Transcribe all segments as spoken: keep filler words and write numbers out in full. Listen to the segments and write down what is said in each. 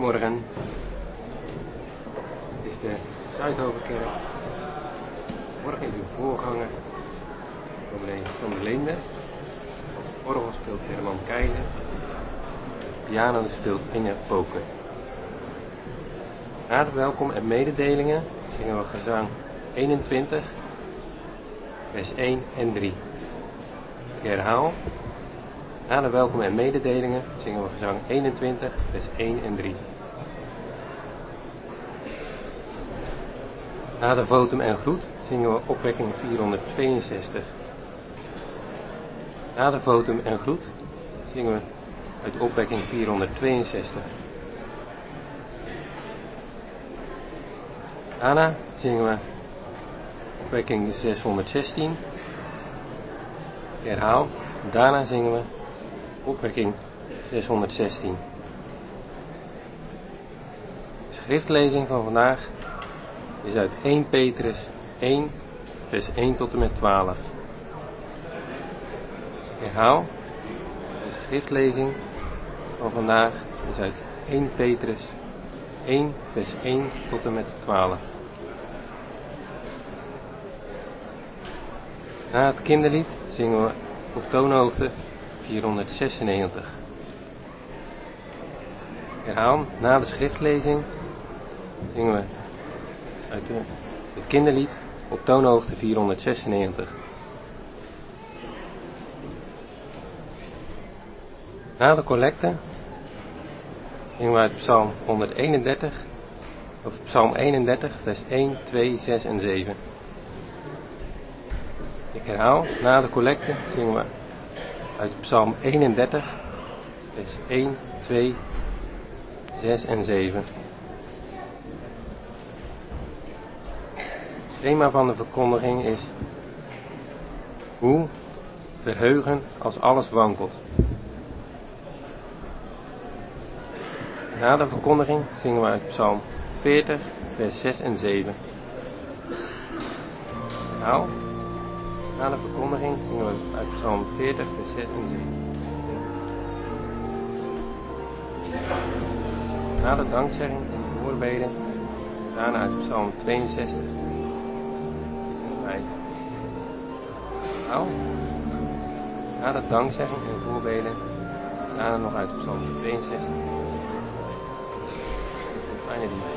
Goedemorgen. Het is de Zuidhovenkerk. Morgen is uw voorganger Dominee van der Leende. Orgel speelt Herman Keizer. Piano speelt Inge Poker. Na de welkom en mededelingen zingen we gezang eenentwintig, vers één en drie. Ik herhaal. Na de welkom en mededelingen zingen we gezang eenentwintig, vers één en drie. Na de votum en groet zingen we opwekking vierhonderdtweeënzestig. Na de votum en groet zingen we uit opwekking vierhonderdtweeënzestig. Daarna zingen we opwekking zeshonderdzestien. Ik herhaal. Daarna zingen we opwekking zeshonderdzestien. De schriftlezing van vandaag is uit eerste Petrus één, vers één tot en met twaalf. Ik herhaal. De schriftlezing van vandaag is uit eerste Petrus één, vers één tot en met twaalf. Na het kinderlied zingen we op toonhoogte vierhonderdzesennegentig. Ik herhaal, na de schriftlezing zingen we uit de, het kinderlied op toonhoogte vierhonderdzesennegentig. Na de collecte zingen we uit Psalm honderdeenendertig, of Psalm eenendertig, vers één, twee, zes en zeven. Ik herhaal, na de collecte zingen we uit Psalm eenendertig, vers één, twee, zes en zeven. Het thema van de verkondiging is: hoe verheugen als alles wankelt. Na de verkondiging zingen we uit Psalm veertig, vers zes en zeven. Nou, na de verkondiging zingen we uit Psalm veertig, vers zes en zeven. Na de dankzegging en voorbeden, daarna uit Psalm tweeënzestig. vijf. Nou, na de dankzegging en voorbeden, daarna nog uit Psalm tweeënzestig. Fijne dienst.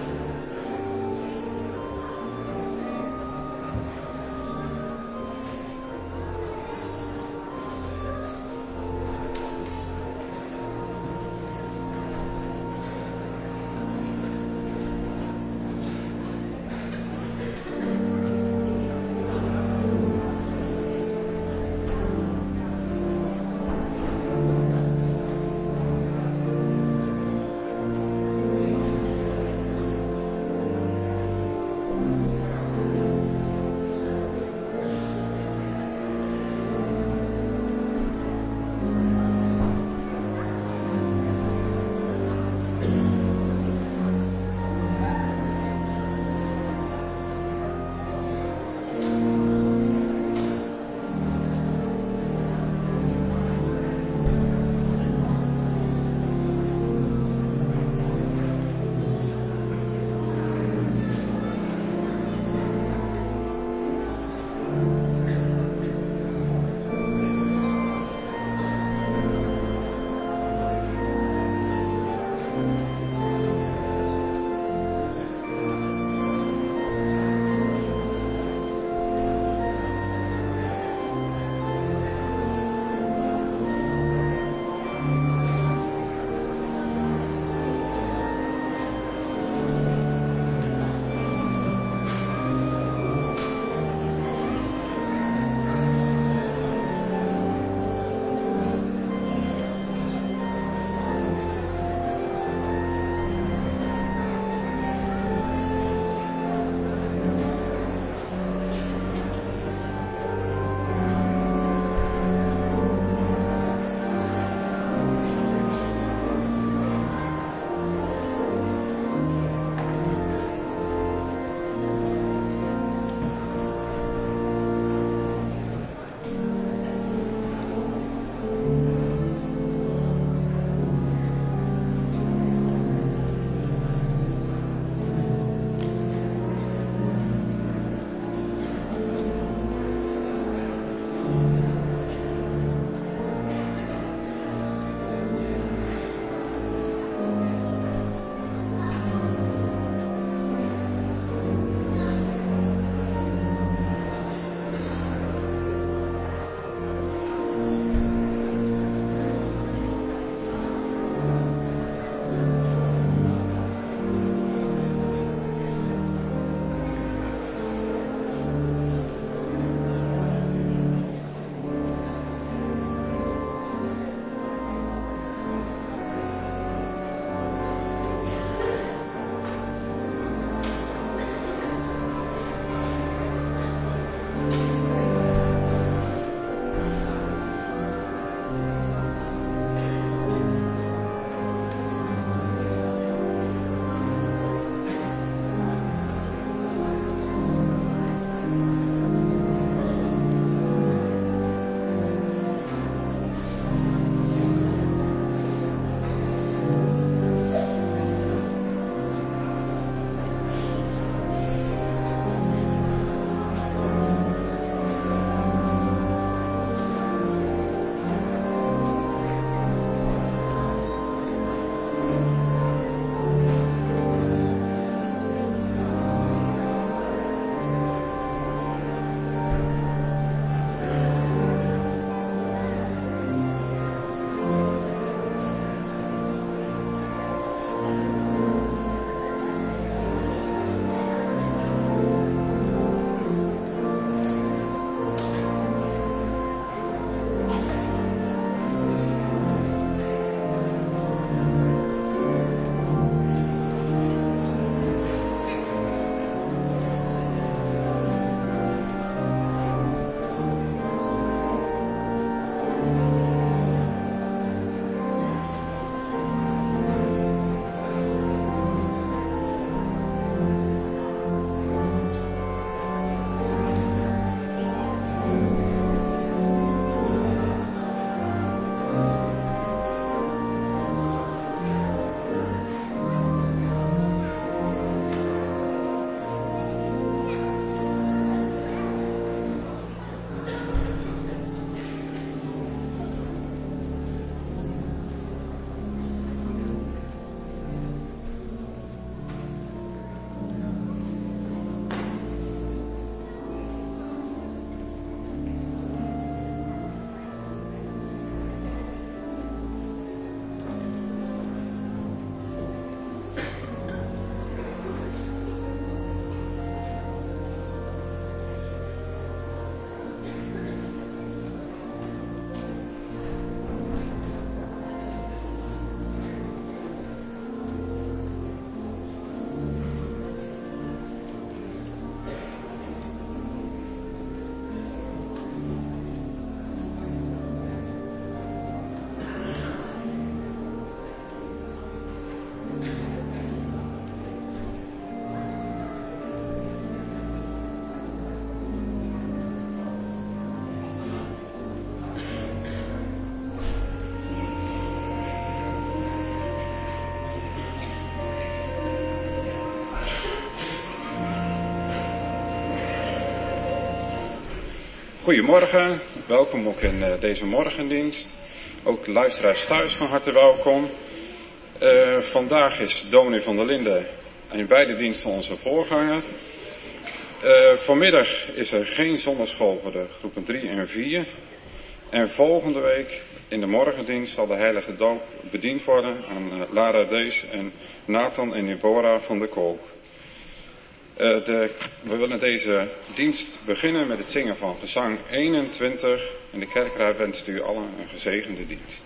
Goedemorgen, welkom ook in uh, deze morgendienst. Ook de luisteraars thuis van harte welkom. Uh, vandaag is dominee van der Linden in beide diensten onze voorganger. Uh, vanmiddag is er geen zondagschool voor de groepen drie en vier. En volgende week in de morgendienst zal de heilige doop bediend worden aan uh, Lara Dees en Nathan en Deborah van de Kolk. Uh, de, we willen deze dienst beginnen met het zingen van gezang eenentwintig en de kerkraad wenst u allen een gezegende dienst.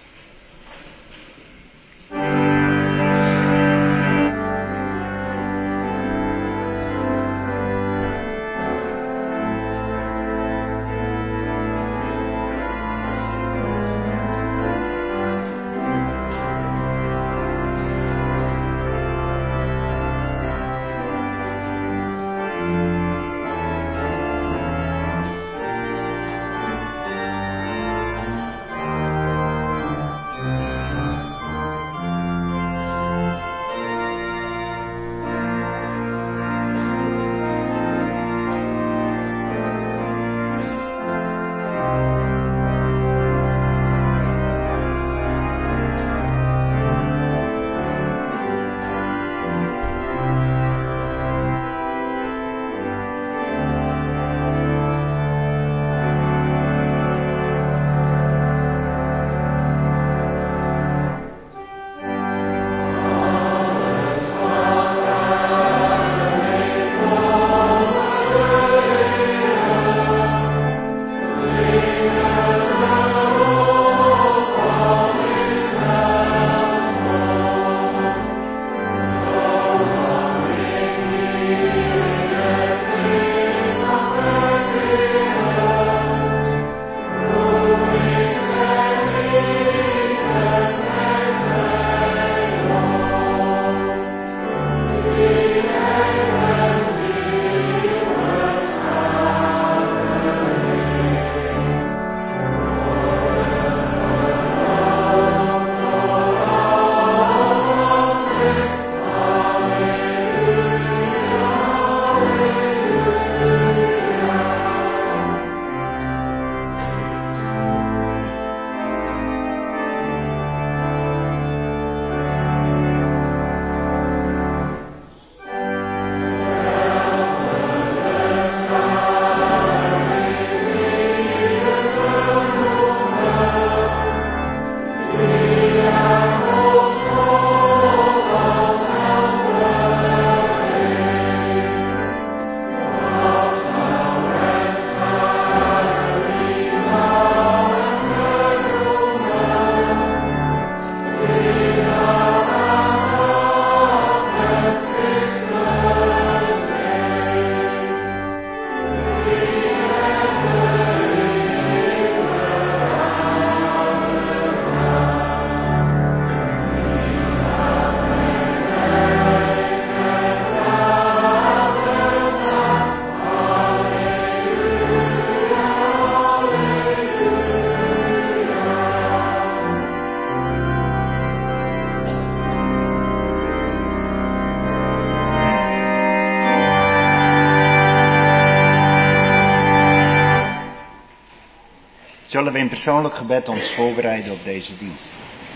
Zullen we in persoonlijk gebed ons voorbereiden op deze dienst?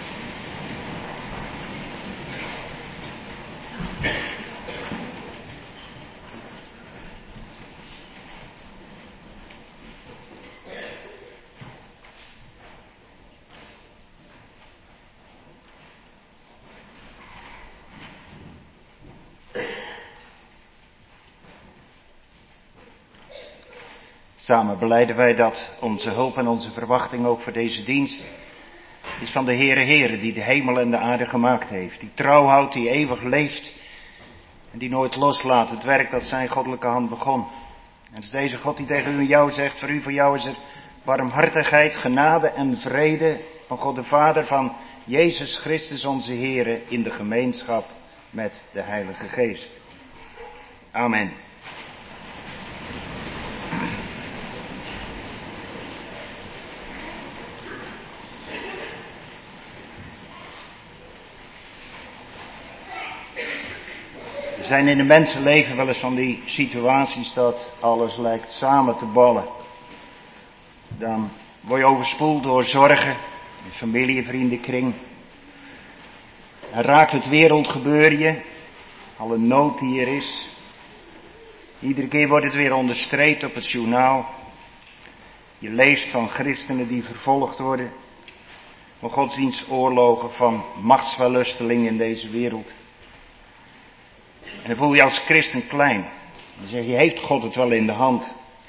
Samen belijden wij dat onze hoop en onze verwachting ook voor deze dienst is van de Heere Heere, die de hemel en de aarde gemaakt heeft. Die trouw houdt, die eeuwig leeft en die nooit loslaat het werk dat zijn goddelijke hand begon. En het is deze God die tegen u en jou zegt, voor u, voor jou is er barmhartigheid, genade en vrede van God de Vader, van Jezus Christus onze Heere, in de gemeenschap met de Heilige Geest. Amen. Er zijn in het mensenleven wel eens van die situaties dat alles lijkt samen te ballen. Dan word je overspoeld door zorgen, in familie, vriendenkring. En raakt het wereldgebeuren je, alle nood die er is. Iedere keer wordt het weer onderstreept op het journaal. Je leest van christenen die vervolgd worden. Van godsdienstoorlogen, van machtswellustelingen in deze wereld. En dan voel je als christen klein. Dan zeg je, heeft God het wel in de hand?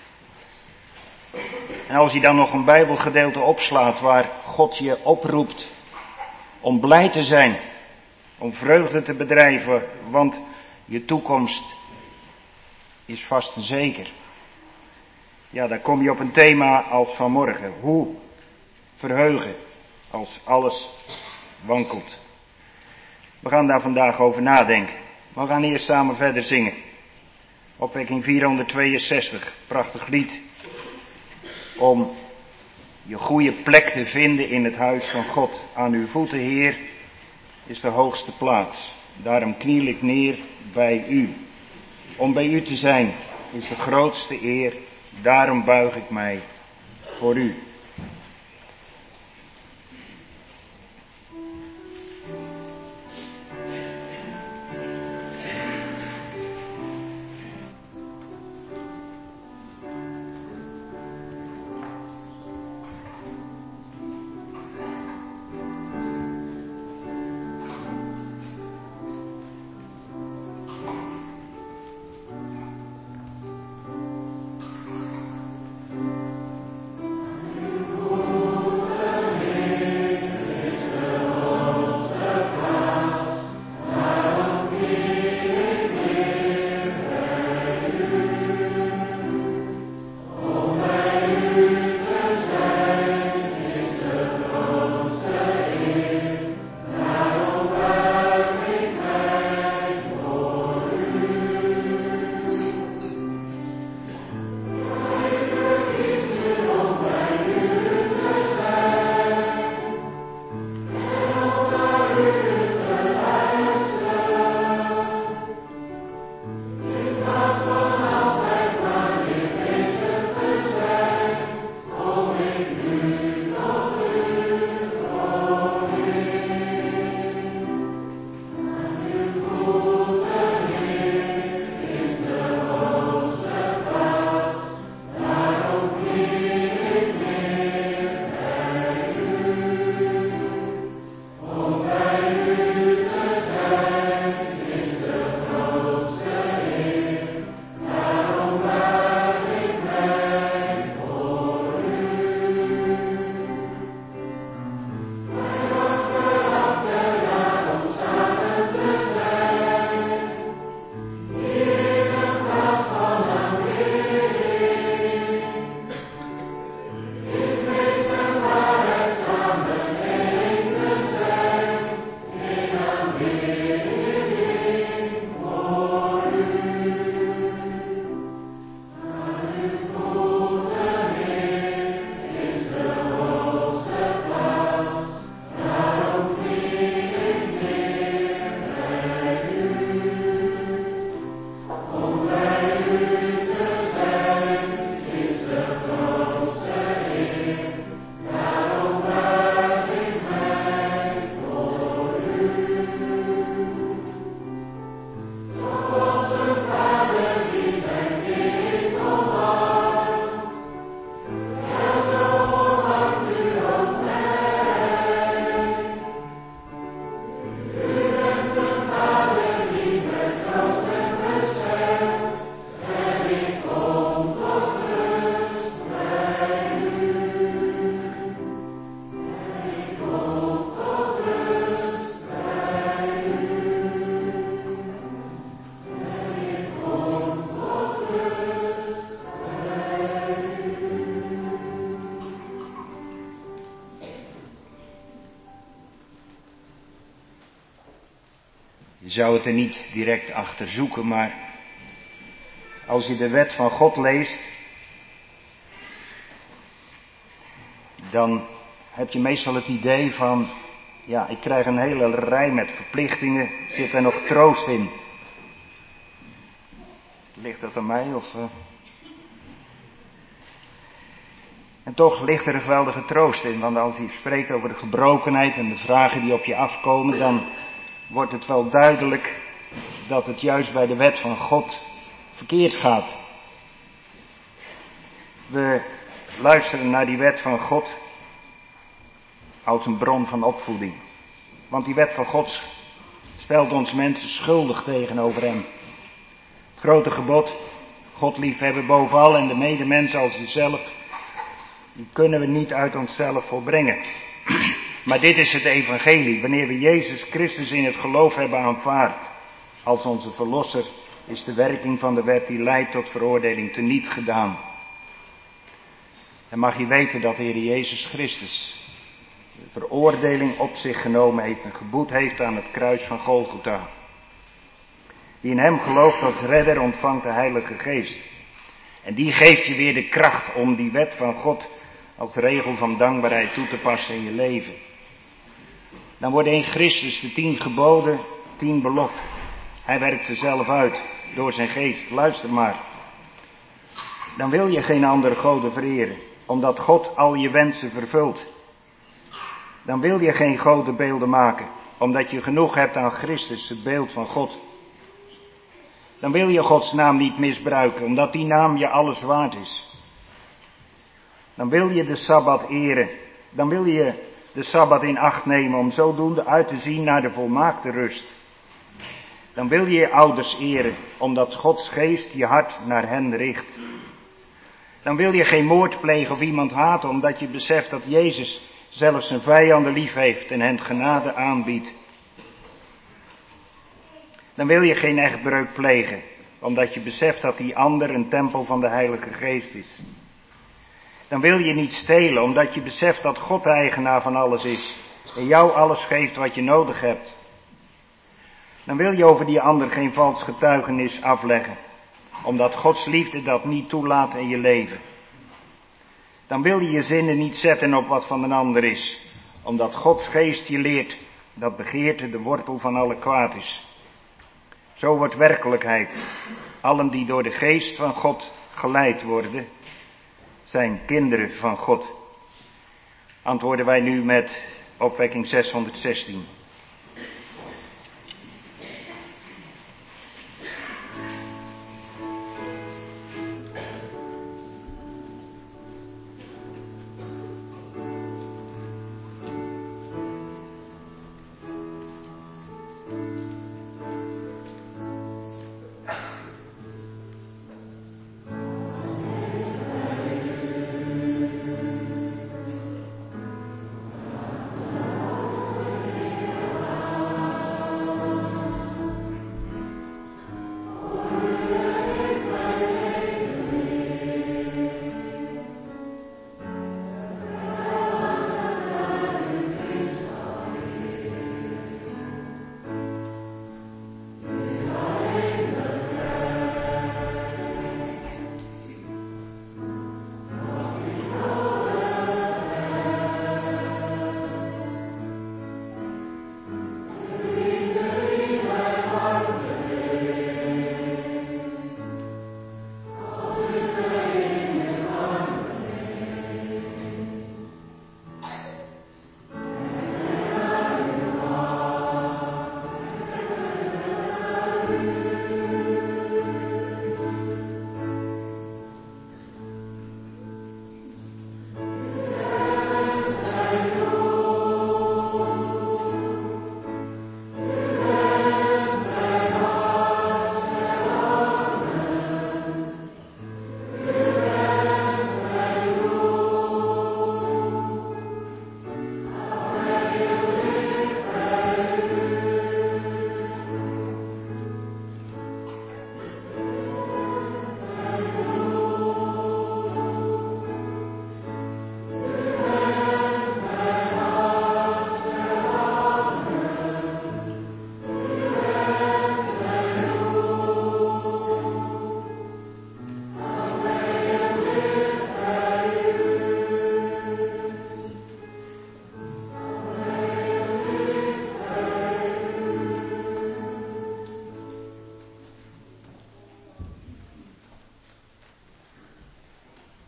En als je dan nog een bijbelgedeelte opslaat waar God je oproept om blij te zijn, om vreugde te bedrijven, want je toekomst is vast en zeker. Ja, dan kom je op een thema als vanmorgen. Hoe verheugen als alles wankelt? We gaan daar vandaag over nadenken. We gaan eerst samen verder zingen. Opwekking vierhonderdtweeënzestig, prachtig lied. Om je goede plek te vinden in het huis van God. Aan uw voeten, Heer, is de hoogste plaats. Daarom kniel ik neer bij u. Om bij u te zijn is de grootste eer. Daarom buig ik mij voor u. Je zou het er niet direct achter zoeken, maar als je de wet van God leest, dan heb je meestal het idee van, ja, ik krijg een hele rij met verplichtingen, zit er nog troost in? Ligt dat aan mij of... Uh... En toch ligt er een geweldige troost in, want als hij spreekt over de gebrokenheid en de vragen die op je afkomen, dan wordt het wel duidelijk dat het juist bij de wet van God verkeerd gaat. We luisteren naar die wet van God als een bron van opvoeding. Want die wet van God stelt ons mensen schuldig tegenover hem. Het grote gebod, God liefhebben bovenal en de medemens als jezelf, die kunnen we niet uit onszelf volbrengen. Maar dit is het evangelie. Wanneer we Jezus Christus in het geloof hebben aanvaard als onze verlosser, is de werking van de wet die leidt tot veroordeling teniet gedaan. En mag je weten dat de Heer Jezus Christus de veroordeling op zich genomen heeft en geboet heeft aan het kruis van Golgotha. Wie in hem gelooft als redder ontvangt de Heilige Geest. En die geeft je weer de kracht om die wet van God als regel van dankbaarheid toe te passen in je leven. Dan worden in Christus de tien geboden, tien beloften. Hij werkt ze zelf uit door zijn geest. Luister maar. Dan wil je geen andere goden vereren, omdat God al je wensen vervult. Dan wil je geen godenbeelden maken, omdat je genoeg hebt aan Christus, het beeld van God. Dan wil je Gods naam niet misbruiken, omdat die naam je alles waard is. Dan wil je de Sabbat eren. Dan wil je de Sabbat in acht nemen om zodoende uit te zien naar de volmaakte rust. Dan wil je je ouders eren, omdat Gods geest je hart naar hen richt. Dan wil je geen moord plegen of iemand haten, omdat je beseft dat Jezus zelfs zijn vijanden lief heeft en hen genade aanbiedt. Dan wil je geen echtbreuk plegen, omdat je beseft dat die ander een tempel van de Heilige Geest is. Dan wil je niet stelen, omdat je beseft dat God de eigenaar van alles is en jou alles geeft wat je nodig hebt. Dan wil je over die ander geen vals getuigenis afleggen, omdat Gods liefde dat niet toelaat in je leven. Dan wil je je zinnen niet zetten op wat van een ander is, omdat Gods geest je leert dat begeerte de wortel van alle kwaad is. Zo wordt werkelijkheid. Allen die door de geest van God geleid worden, zijn kinderen van God. Antwoorden wij nu met opwekking zeshonderdzestien.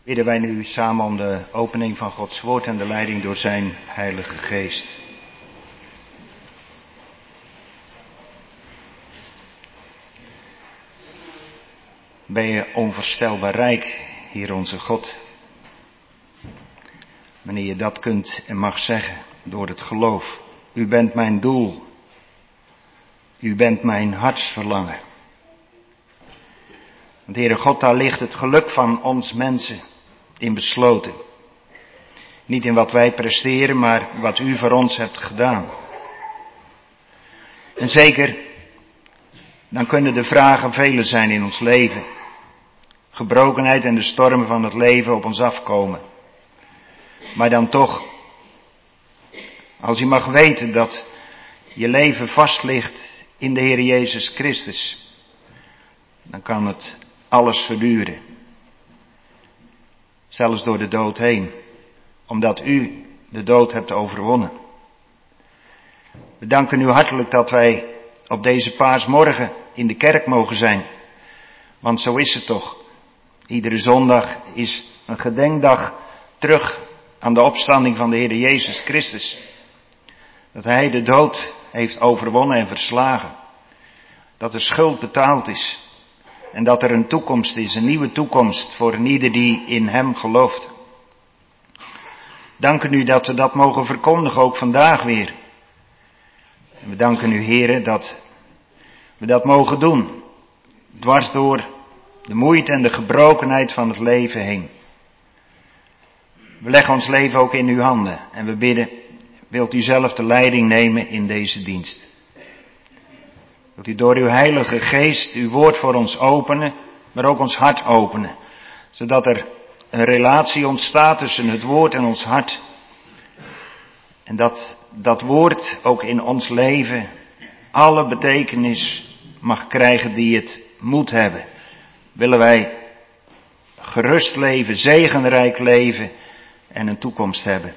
Bidden wij nu samen om de opening van Gods woord en de leiding door zijn Heilige Geest. Ben je onvoorstelbaar rijk, Heer onze God. Wanneer je dat kunt en mag zeggen door het geloof. U bent mijn doel. U bent mijn hartsverlangen. Want Heere God, daar ligt het geluk van ons mensen in besloten. Niet in wat wij presteren, maar wat u voor ons hebt gedaan. En zeker, dan kunnen de vragen vele zijn in ons leven. Gebrokenheid en de stormen van het leven op ons afkomen. Maar dan toch, als je mag weten dat je leven vast ligt in de Heer Jezus Christus, dan kan het alles verduren. Zelfs door de dood heen, omdat u de dood hebt overwonnen. We danken u hartelijk dat wij op deze paasmorgen in de kerk mogen zijn. Want zo is het toch. Iedere zondag is een gedenkdag terug aan de opstanding van de Heer Jezus Christus. Dat Hij de dood heeft overwonnen en verslagen. Dat de schuld betaald is. En dat er een toekomst is, een nieuwe toekomst voor een ieder die in Hem gelooft. Danken u dat we dat mogen verkondigen, ook vandaag weer. En we danken u, Heere, dat we dat mogen doen. Dwars door de moeite en de gebrokenheid van het leven heen. We leggen ons leven ook in uw handen en we bidden, wilt u zelf de leiding nemen in deze dienst. Wilt u door uw Heilige Geest uw woord voor ons openen, maar ook ons hart openen. Zodat er een relatie ontstaat tussen het woord en ons hart. En dat dat woord ook in ons leven alle betekenis mag krijgen die het moet hebben. Willen wij gerust leven, zegenrijk leven en een toekomst hebben.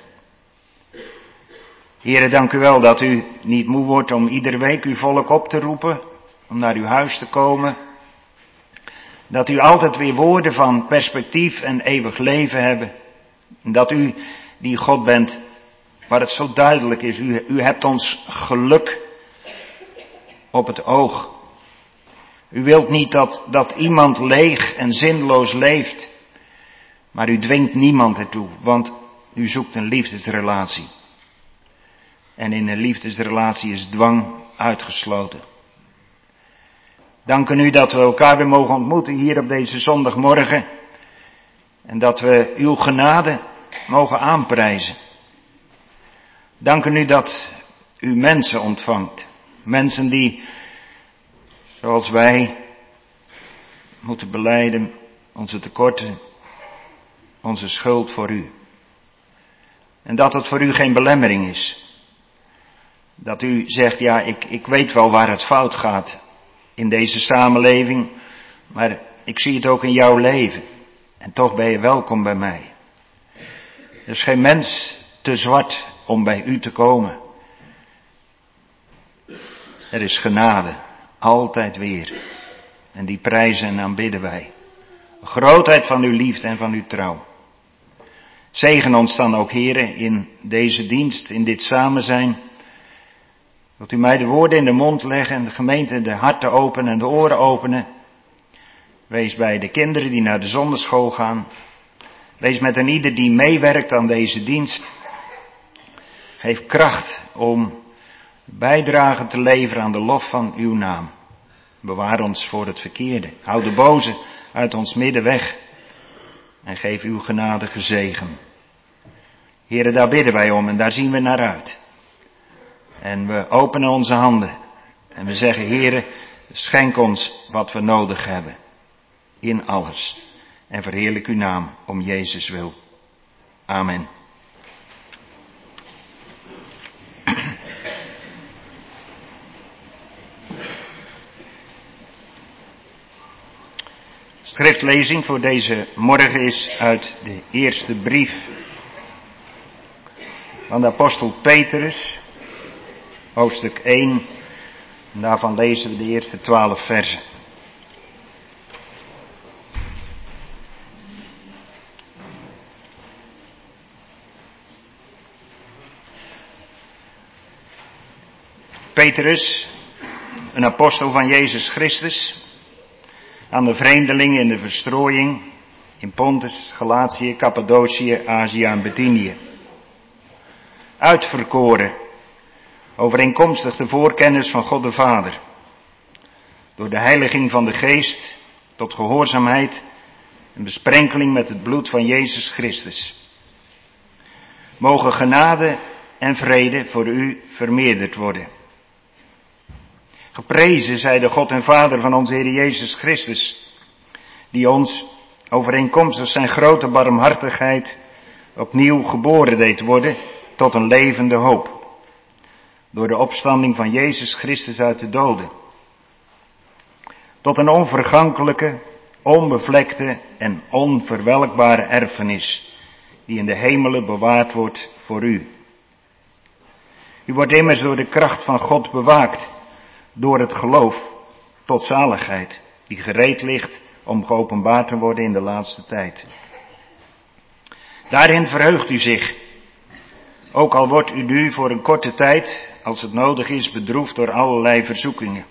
Heere, dank u wel dat u niet moe wordt om iedere week uw volk op te roepen, om naar uw huis te komen. Dat u altijd weer woorden van perspectief en eeuwig leven hebben. En dat u die God bent, waar het zo duidelijk is, u, u hebt ons geluk op het oog. U wilt niet dat, dat iemand leeg en zinloos leeft, maar u dwingt niemand ertoe, want u zoekt een liefdesrelatie. En in een liefdesrelatie is dwang uitgesloten. Danken u dat we elkaar weer mogen ontmoeten hier op deze zondagmorgen. En dat we uw genade mogen aanprijzen. Danken u dat u mensen ontvangt. Mensen die, zoals wij, moeten belijden onze tekorten, onze schuld voor u. En dat het voor u geen belemmering is. Dat u zegt, ja, ik, ik weet wel waar het fout gaat in deze samenleving, maar ik zie het ook in jouw leven. En toch ben je welkom bij mij. Er is geen mens te zwart om bij u te komen. Er is genade, altijd weer. En die prijzen en aanbidden wij. De grootheid van uw liefde en van uw trouw. Zegen ons dan ook, Heere, in deze dienst, in dit samen zijn. Wilt u mij de woorden in de mond leggen en de gemeente de harten openen en de oren openen. Wees bij de kinderen die naar de zonderschool gaan. Wees met een ieder die meewerkt aan deze dienst. Geef kracht om bijdrage te leveren aan de lof van uw naam. Bewaar ons voor het verkeerde. Houd de boze uit ons midden weg. En geef uw genadige zegen. Heere, daar bidden wij om en daar zien we naar uit. En we openen onze handen. En we zeggen, Heere, schenk ons wat we nodig hebben. In alles. En verheerlijk uw naam om Jezus wil. Amen. Schriftlezing voor deze morgen is uit de eerste brief van de apostel Petrus, hoofdstuk één. En daarvan lezen we de eerste twaalf versen. Petrus, een apostel van Jezus Christus, aan de vreemdelingen in de verstrooiing in Pontus, Galatië, Cappadocië, Azië en Bithynië. Uitverkoren, overeenkomstig de voorkennis van God de Vader, door de heiliging van de Geest tot gehoorzaamheid en besprenkeling met het bloed van Jezus Christus. Mogen genade en vrede voor u vermeerderd worden. Geprezen zij de God en Vader van onze Heer Jezus Christus, die ons overeenkomstig zijn grote barmhartigheid opnieuw geboren deed worden tot een levende hoop, door de opstanding van Jezus Christus uit de doden, tot een onvergankelijke, onbevlekte en onverwelkbare erfenis, die in de hemelen bewaard wordt voor u. U wordt immers door de kracht van God bewaakt, door het geloof tot zaligheid, die gereed ligt om geopenbaard te worden in de laatste tijd. Daarin verheugt u zich, ook al wordt u nu voor een korte tijd, als het nodig is, bedroefd door allerlei verzoekingen.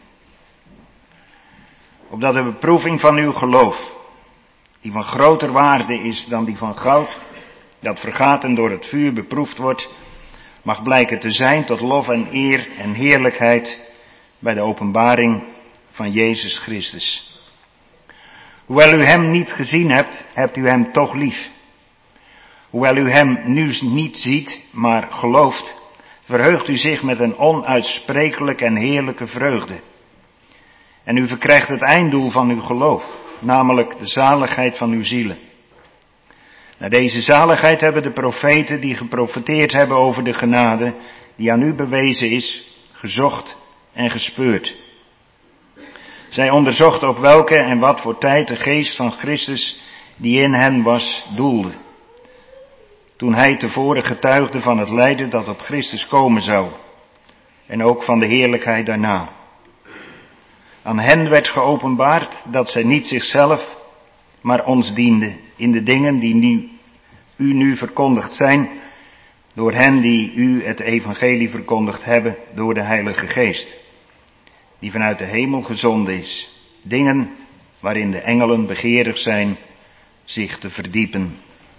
Opdat de beproeving van uw geloof, die van groter waarde is dan die van goud, dat vergaat en door het vuur beproefd wordt, mag blijken te zijn tot lof en eer en heerlijkheid bij de openbaring van Jezus Christus. Hoewel u hem niet gezien hebt, hebt u hem toch lief. Hoewel u hem nu niet ziet, maar gelooft, verheugt u zich met een onuitsprekelijke en heerlijke vreugde. En u verkrijgt het einddoel van uw geloof, namelijk de zaligheid van uw zielen. Naar deze zaligheid hebben de profeten die geprofeteerd hebben over de genade die aan u bewezen is, gezocht en gespeurd. Zij onderzochten op welke en wat voor tijd de geest van Christus die in hen was doelde, toen hij tevoren getuigde van het lijden dat op Christus komen zou, en ook van de heerlijkheid daarna. Aan hen werd geopenbaard dat zij niet zichzelf, maar ons dienden in de dingen die nu, u nu verkondigd zijn, door hen die u het evangelie verkondigd hebben door de Heilige Geest, die vanuit de hemel gezonden is. Dingen waarin de engelen begeerig zijn zich te verdiepen.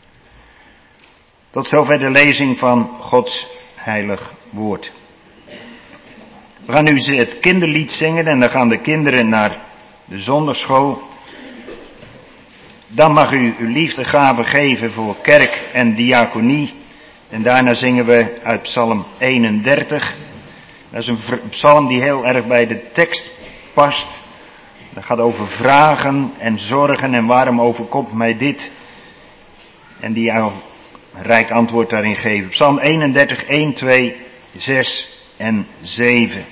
Tot zover de lezing van Gods heilig woord. We gaan nu het kinderlied zingen en dan gaan de kinderen naar de zondagschool. Dan mag u uw liefdegave geven voor kerk en diaconie. En daarna zingen we uit Psalm eenendertig. Dat is een psalm die heel erg bij de tekst past. Dat gaat over vragen en zorgen en waarom overkomt mij dit. En die jou een rijk antwoord daarin geven. Psalm eenendertig, een, twee, zes en zeven.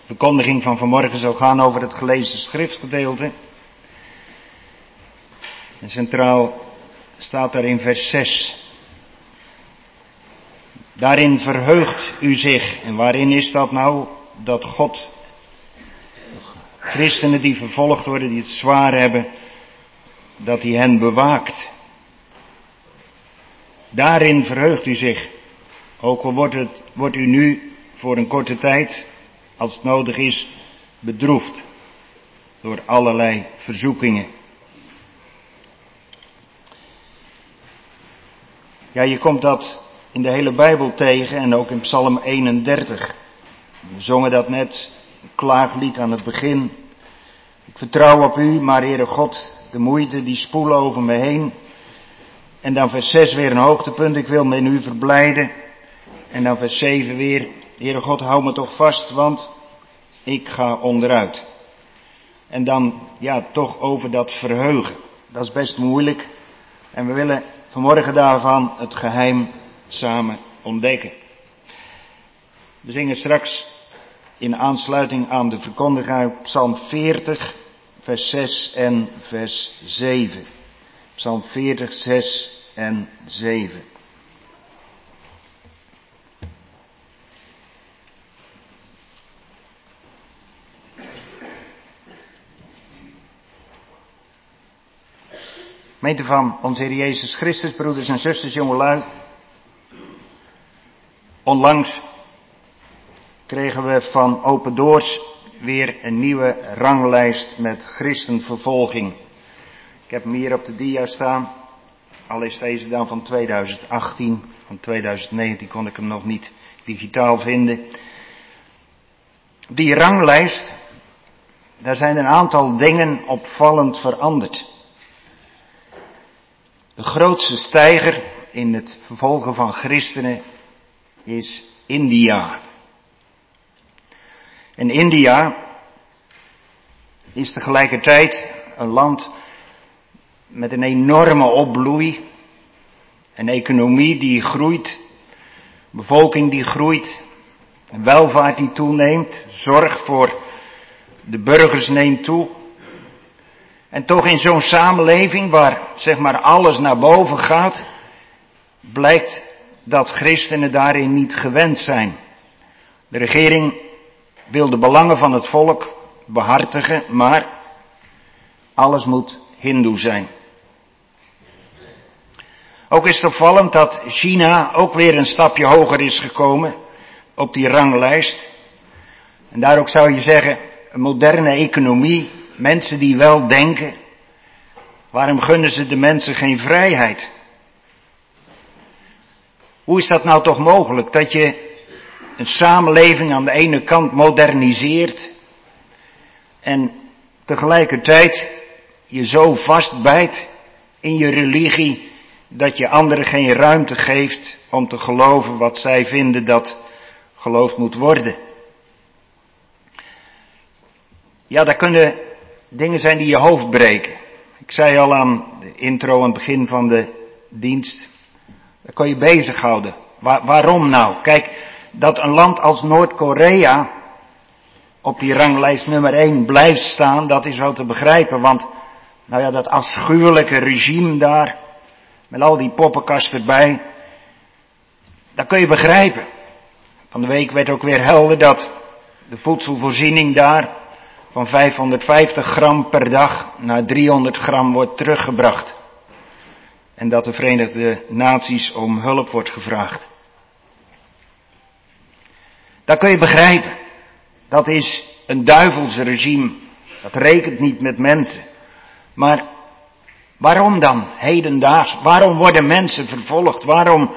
De verkondiging van vanmorgen zal gaan over het gelezen schriftgedeelte. En centraal staat daar in vers zes. Daarin verheugt u zich. En waarin is dat nou? Dat God christenen die vervolgd worden, die het zwaar hebben, dat hij hen bewaakt. Daarin verheugt u zich. Ook al wordt, het, wordt u nu voor een korte tijd, als het nodig is, bedroefd door allerlei verzoekingen. Ja, je komt dat in de hele Bijbel tegen en ook in Psalm eenendertig. We zongen dat net, een klaaglied aan het begin. Ik vertrouw op u, maar Heere God, de moeite die spoelen over me heen. En dan vers zes weer een hoogtepunt, ik wil me in u verblijden. En dan vers zeven weer, Heere God, hou me toch vast, want ik ga onderuit. En dan, ja, toch over dat verheugen. Dat is best moeilijk. En we willen vanmorgen daarvan het geheim samen ontdekken. We zingen straks in aansluiting aan de verkondiging uit Psalm veertig, vers zes en vers zeven. Psalm veertig, zes en zeven. Gemeente van onze Heer Jezus Christus, broeders en zusters, jongelui. Onlangs kregen we van Open Doors weer een nieuwe ranglijst met christenvervolging. Ik heb hem hier op de dia staan. Al is deze dan van tweeduizend achttien, van tweeduizend negentien kon ik hem nog niet digitaal vinden. Die ranglijst, daar zijn een aantal dingen opvallend veranderd. De grootste steiger in het vervolgen van christenen is India. En India is tegelijkertijd een land met een enorme opbloei, een economie die groeit, bevolking die groeit, een welvaart die toeneemt, zorg voor de burgers neemt toe. En toch in zo'n samenleving waar zeg maar alles naar boven gaat, blijkt dat christenen daarin niet gewend zijn. De regering wil de belangen van het volk behartigen, maar alles moet hindoe zijn. Ook is het opvallend dat China ook weer een stapje hoger is gekomen op die ranglijst. En daar ook zou je zeggen, een moderne economie, mensen die wel denken. Waarom gunnen ze de mensen geen vrijheid? Hoe is dat nou toch mogelijk, dat je een samenleving aan de ene kant moderniseert en tegelijkertijd je zo vastbijt in je religie dat je anderen geen ruimte geeft om te geloven wat zij vinden dat geloofd moet worden? Ja, dat kunnen dingen zijn die je hoofd breken. Ik zei al aan de intro aan het begin van de dienst, daar kan je bezighouden. Waar, waarom nou? Kijk, dat een land als Noord-Korea op die ranglijst nummer één blijft staan, dat is wel te begrijpen. Want, nou ja, dat afschuwelijke regime daar, met al die poppenkast erbij, dat kun je begrijpen. Van de week werd ook weer helder dat de voedselvoorziening daar van vijfhonderdvijftig gram per dag naar driehonderd gram wordt teruggebracht. En dat de Verenigde Naties om hulp wordt gevraagd. Dat kun je begrijpen. Dat is een duivelse regime. Dat rekent niet met mensen. Maar waarom dan hedendaags? Waarom worden mensen vervolgd? Waarom?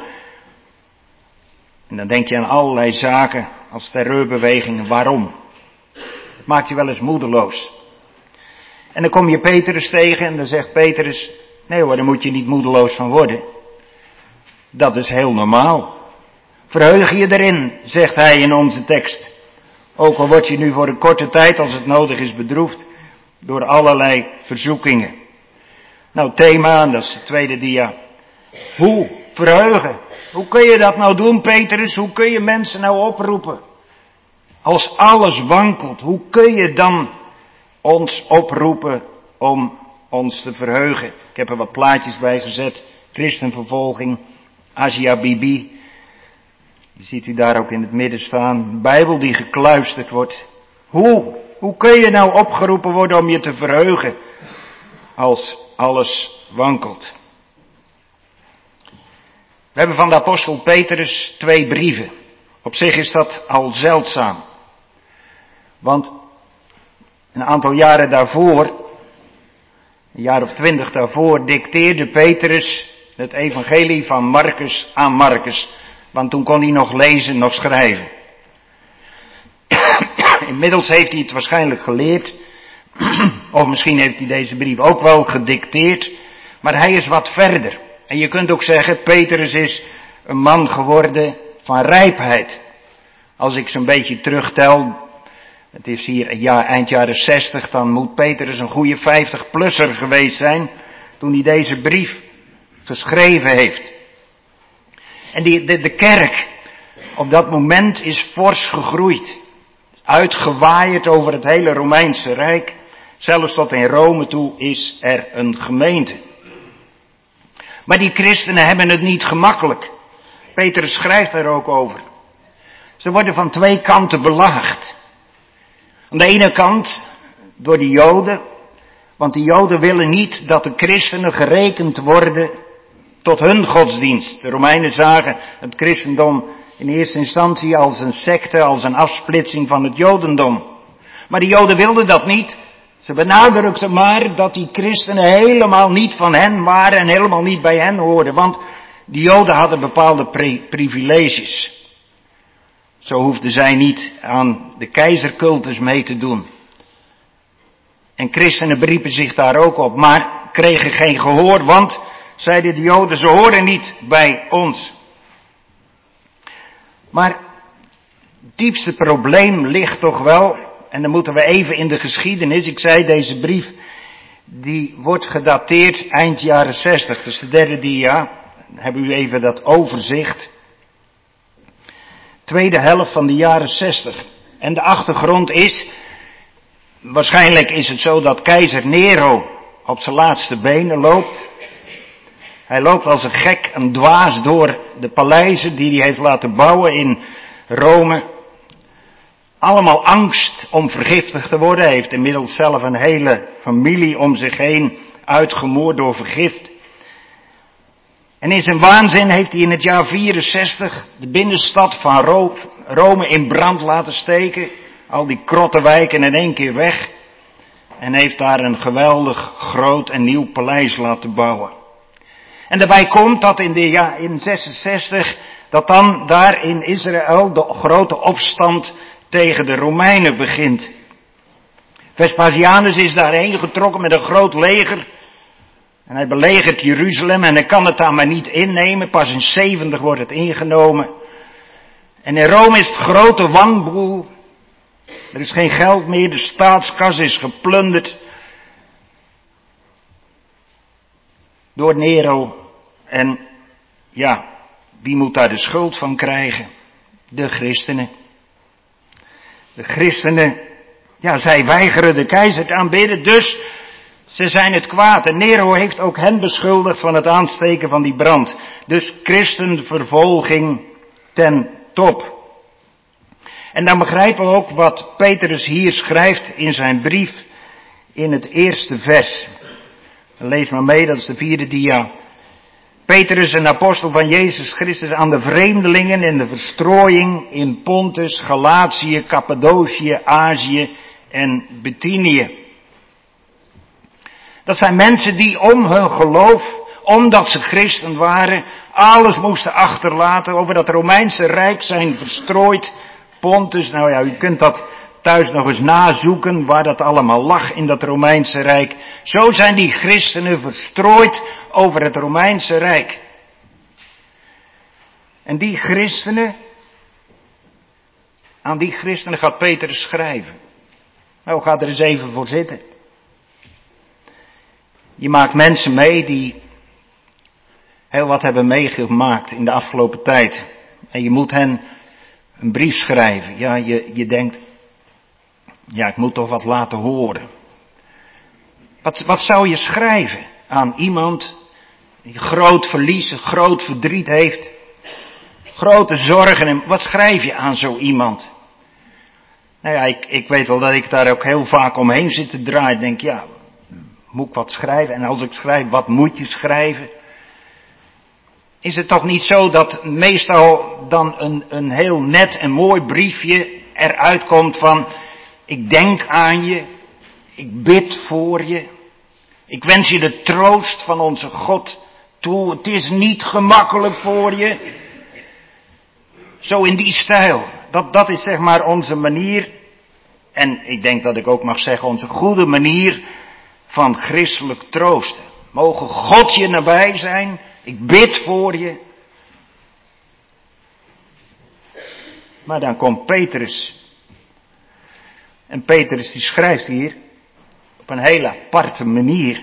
En dan denk je aan allerlei zaken als terreurbewegingen. Waarom? Het maakt je wel eens moedeloos. En dan kom je Petrus tegen en dan zegt Petrus, nee hoor, daar moet je niet moedeloos van worden. Dat is heel normaal. Verheug je erin, zegt hij in onze tekst. Ook al word je nu voor een korte tijd, als het nodig is, bedroefd door allerlei verzoekingen. Nou, thema, en dat is de tweede dia. Hoe verheugen? Hoe kun je dat nou doen, Petrus? Hoe kun je mensen nou oproepen? Als alles wankelt, hoe kun je dan ons oproepen om ons te verheugen? Ik heb er wat plaatjes bij gezet. Christenvervolging, Asia Bibi. Die ziet u daar ook in het midden staan. Bijbel die gekluisterd wordt. Hoe? Hoe kun je nou opgeroepen worden om je te verheugen als alles wankelt? We hebben van de apostel Petrus twee brieven. Op zich is dat al zeldzaam. Want een aantal jaren daarvoor, een jaar of twintig daarvoor, dicteerde Petrus het evangelie van Marcus aan Marcus. Want toen kon hij nog lezen, nog schrijven. Inmiddels heeft hij het waarschijnlijk geleerd. Of misschien heeft hij deze brief ook wel gedicteerd. Maar hij is wat verder. En je kunt ook zeggen, Petrus is een man geworden van rijpheid. Als ik zo'n beetje terugtel, het is hier een jaar, eind jaren zestig, dan moet Petrus een goede vijftig-plusser geweest zijn toen hij deze brief geschreven heeft. En die, de, de kerk op dat moment is fors gegroeid. Uitgewaaid over het hele Romeinse Rijk. Zelfs tot in Rome toe is er een gemeente. Maar die christenen hebben het niet gemakkelijk. Petrus schrijft er ook over. Ze worden van twee kanten belaagd. Aan de ene kant door de Joden. Want de Joden willen niet dat de christenen gerekend worden tot hun godsdienst. De Romeinen zagen het christendom in eerste instantie als een secte, als een afsplitsing van het Jodendom. Maar de Joden wilden dat niet. Ze benadrukten maar dat die christenen helemaal niet van hen waren en helemaal niet bij hen hoorden. Want die Joden hadden bepaalde pri- privileges. Zo hoefden zij niet aan de keizercultus mee te doen. En christenen beriepen zich daar ook op, maar kregen geen gehoor, want, zeiden de Joden, ze horen niet bij ons. Maar het diepste probleem ligt toch wel, en dan moeten we even in de geschiedenis, ik zei deze brief, die wordt gedateerd eind jaren zestig, dus de derde dia, dan hebben we even dat overzicht. Tweede helft van de jaren zestig. En de achtergrond is, waarschijnlijk is het zo dat keizer Nero op zijn laatste benen loopt. Hij loopt als een gek, een dwaas door de paleizen die hij heeft laten bouwen in Rome. Allemaal angst om vergiftigd te worden. Hij heeft inmiddels zelf een hele familie om zich heen uitgemoord door vergift. En in zijn waanzin heeft hij in het jaar vierenzestig de binnenstad van Rome in brand laten steken. Al die krottenwijken in één keer weg. En heeft daar een geweldig groot en nieuw paleis laten bouwen. En daarbij komt dat in de ja, in zesenzestig, dat dan daar in Israël de grote opstand tegen de Romeinen begint. Vespasianus is daarheen getrokken met een groot leger. En hij belegert Jeruzalem en hij kan het daar maar niet innemen. Pas in zeventig wordt het ingenomen. En in Rome is het grote wanboel. Er is geen geld meer, de staatskas is geplunderd door Nero. En ja, wie moet daar de schuld van krijgen? De christenen. De christenen, ja, zij weigeren de keizer te aanbidden, dus ze zijn het kwaad. En Nero heeft ook hen beschuldigd van het aansteken van die brand. Dus christenvervolging ten top. En dan begrijpen we ook wat Petrus hier schrijft in zijn brief in het eerste vers. Lees maar mee, dat is de vierde dia. Petrus, een apostel van Jezus Christus, aan de vreemdelingen in de verstrooiing in Pontus, Galatië, Cappadocië, Azië en Bithynië. Dat zijn mensen die om hun geloof, omdat ze christen waren, alles moesten achterlaten, over dat Romeinse Rijk zijn verstrooid. Pontus, nou ja, u kunt dat thuis nog eens nazoeken, waar dat allemaal lag in dat Romeinse Rijk. Zo zijn die christenen verstrooid over het Romeinse Rijk. En die christenen, aan die christenen gaat Petrus schrijven. Nou, ga er eens even voor zitten. Je maakt mensen mee die heel wat hebben meegemaakt in de afgelopen tijd. En je moet hen Een brief schrijven. Ja, je, je denkt, ja, ik moet toch wat laten horen. Wat, wat zou je schrijven aan iemand die groot verlies, groot verdriet heeft, grote zorgen? En wat schrijf je aan zo iemand? Nou ja, ik, ik weet wel dat ik daar ook heel vaak omheen zit te draaien. Ik denk, ja, moet ik wat schrijven? En als ik schrijf, wat moet je schrijven? Is het toch niet zo dat meestal dan een, een heel net en mooi briefje eruit komt van, ik denk aan je, ik bid voor je, ik wens je de troost van onze God toe, het is niet gemakkelijk voor je. Zo in die stijl, dat, dat is zeg maar onze manier, en ik denk dat ik ook mag zeggen onze goede manier van christelijk troosten. Mogen God je nabij zijn, ik bid voor je. Maar dan komt Petrus. En Petrus die schrijft hier op een hele aparte manier.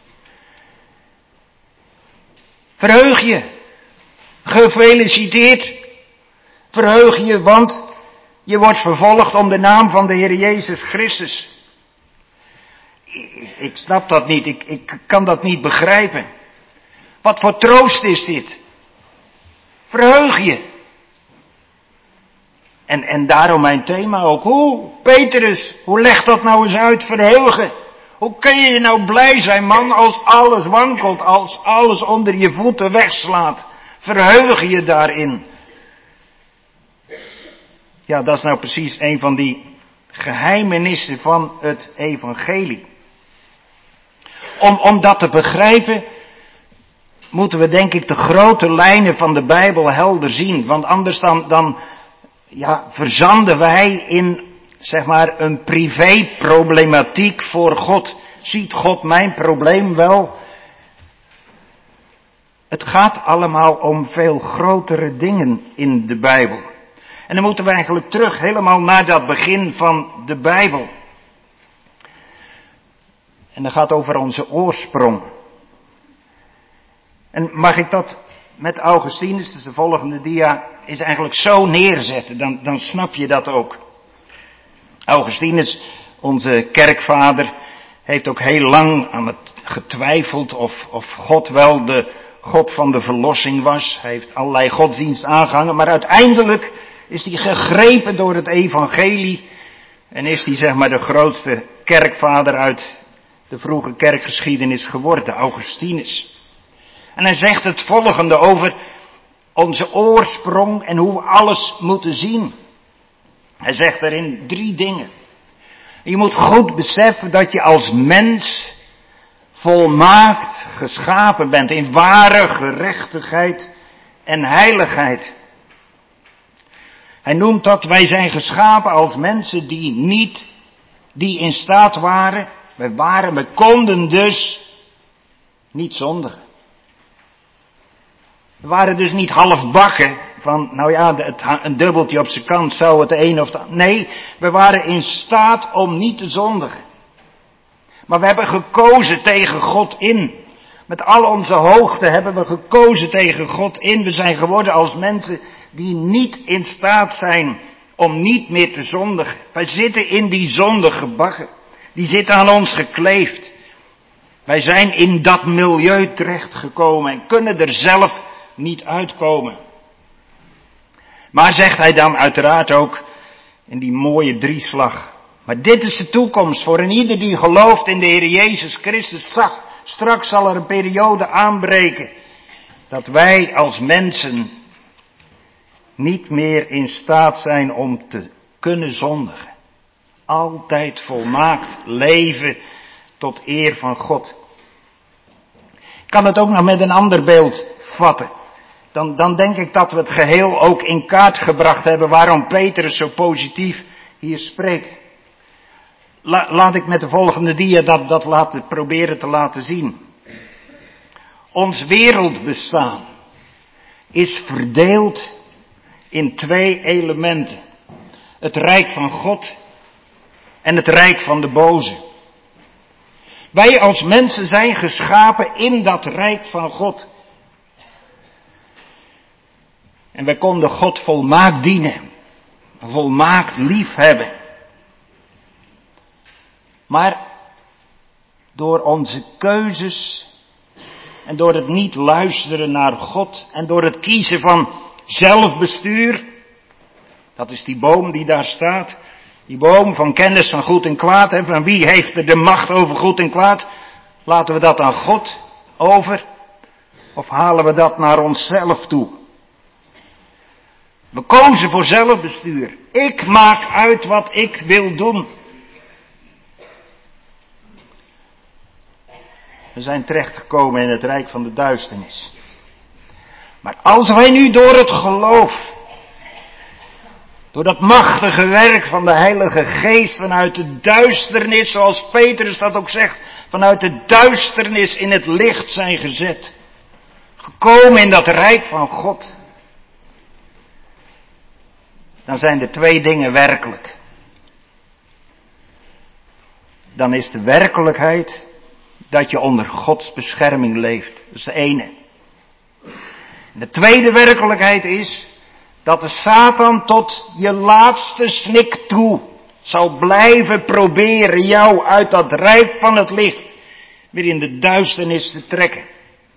Verheug je. Gefeliciteerd. Verheug je, want je wordt vervolgd om de naam van de Heer Jezus Christus. Ik, ik snap dat niet. Ik, ik kan dat niet begrijpen. Wat voor troost is dit? Verheug je. En, en daarom mijn thema ook. Hoe, Petrus, hoe legt dat nou eens uit, verheugen? Hoe kun je nou blij zijn, man, als alles wankelt, als alles onder je voeten wegslaat? Verheug je daarin. Ja, dat is nou precies een van die geheimenissen van het evangelie. Om, om dat te begrijpen, moeten we denk ik de grote lijnen van de Bijbel helder zien. Want anders dan, dan ja, verzanden wij in, zeg maar, een privé-problematiek voor God. Ziet God mijn probleem wel? Het gaat allemaal om veel grotere dingen in de Bijbel. En dan moeten we eigenlijk terug helemaal naar dat begin van de Bijbel. En dat gaat over onze oorsprong. En mag ik dat met Augustinus, dus de volgende dia, is eigenlijk zo neerzetten, dan, dan snap je dat ook. Augustinus, onze kerkvader, heeft ook heel lang aan het getwijfeld of, of God wel de God van de verlossing was. Hij heeft allerlei godsdienst aangehangen, maar uiteindelijk is hij gegrepen door het evangelie en is hij zeg maar de grootste kerkvader uit de vroege kerkgeschiedenis geworden, Augustinus. En hij zegt het volgende over onze oorsprong en hoe we alles moeten zien. Hij zegt erin drie dingen. Je moet goed beseffen dat je als mens volmaakt geschapen bent in ware gerechtigheid en heiligheid. Hij noemt dat wij zijn geschapen als mensen die niet, die in staat waren, wij waren, we konden dus niet zondigen. We waren dus niet halfbakken van, nou ja, het, een dubbeltje op zijn kant zou het een of het. Nee, we waren in staat om niet te zondigen. Maar we hebben gekozen tegen God in. Met al onze hoogte hebben we gekozen tegen God in. We zijn geworden als mensen die niet in staat zijn om niet meer te zondigen. Wij zitten in die zonde gebakken. Die zitten aan ons gekleefd. Wij zijn in dat milieu terechtgekomen en kunnen er zelf niet uitkomen. Maar zegt hij dan uiteraard ook in die mooie drieslag. Maar dit is de toekomst voor een ieder die gelooft in de Heer Jezus Christus. Straks zal er een periode aanbreken dat wij als mensen niet meer in staat zijn om te kunnen zondigen. Altijd volmaakt leven tot eer van God. Ik kan het ook nog met een ander beeld vatten. Dan, dan denk ik dat we het geheel ook in kaart gebracht hebben waarom Petrus zo positief hier spreekt. La, laat ik met de volgende dia dat, dat laten, proberen te laten zien. Ons wereldbestaan is verdeeld in twee elementen. Het rijk van God en het rijk van de boze. Wij als mensen zijn geschapen in dat rijk van God. En wij konden God volmaakt dienen. volmaakt liefhebben. Maar door onze keuzes en door het niet luisteren naar God en door het kiezen van zelfbestuur, dat is die boom die daar staat, die boom van kennis van goed en kwaad, hè, van wie heeft er de macht over goed en kwaad? Laten we dat aan God over of halen we dat naar onszelf toe? We kozen voor zelfbestuur. Ik maak uit wat ik wil doen. We zijn terechtgekomen in het rijk van de duisternis. Maar als wij nu door het geloof, door dat machtige werk van de Heilige Geest vanuit de duisternis, zoals Petrus dat ook zegt, vanuit de duisternis in het licht zijn gezet, gekomen in dat rijk van God, dan zijn er twee dingen werkelijk. Dan is de werkelijkheid dat je onder Gods bescherming leeft. Dat is de ene. De tweede werkelijkheid is dat de Satan tot je laatste snik toe zal blijven proberen jou uit dat rijk van het licht weer in de duisternis te trekken.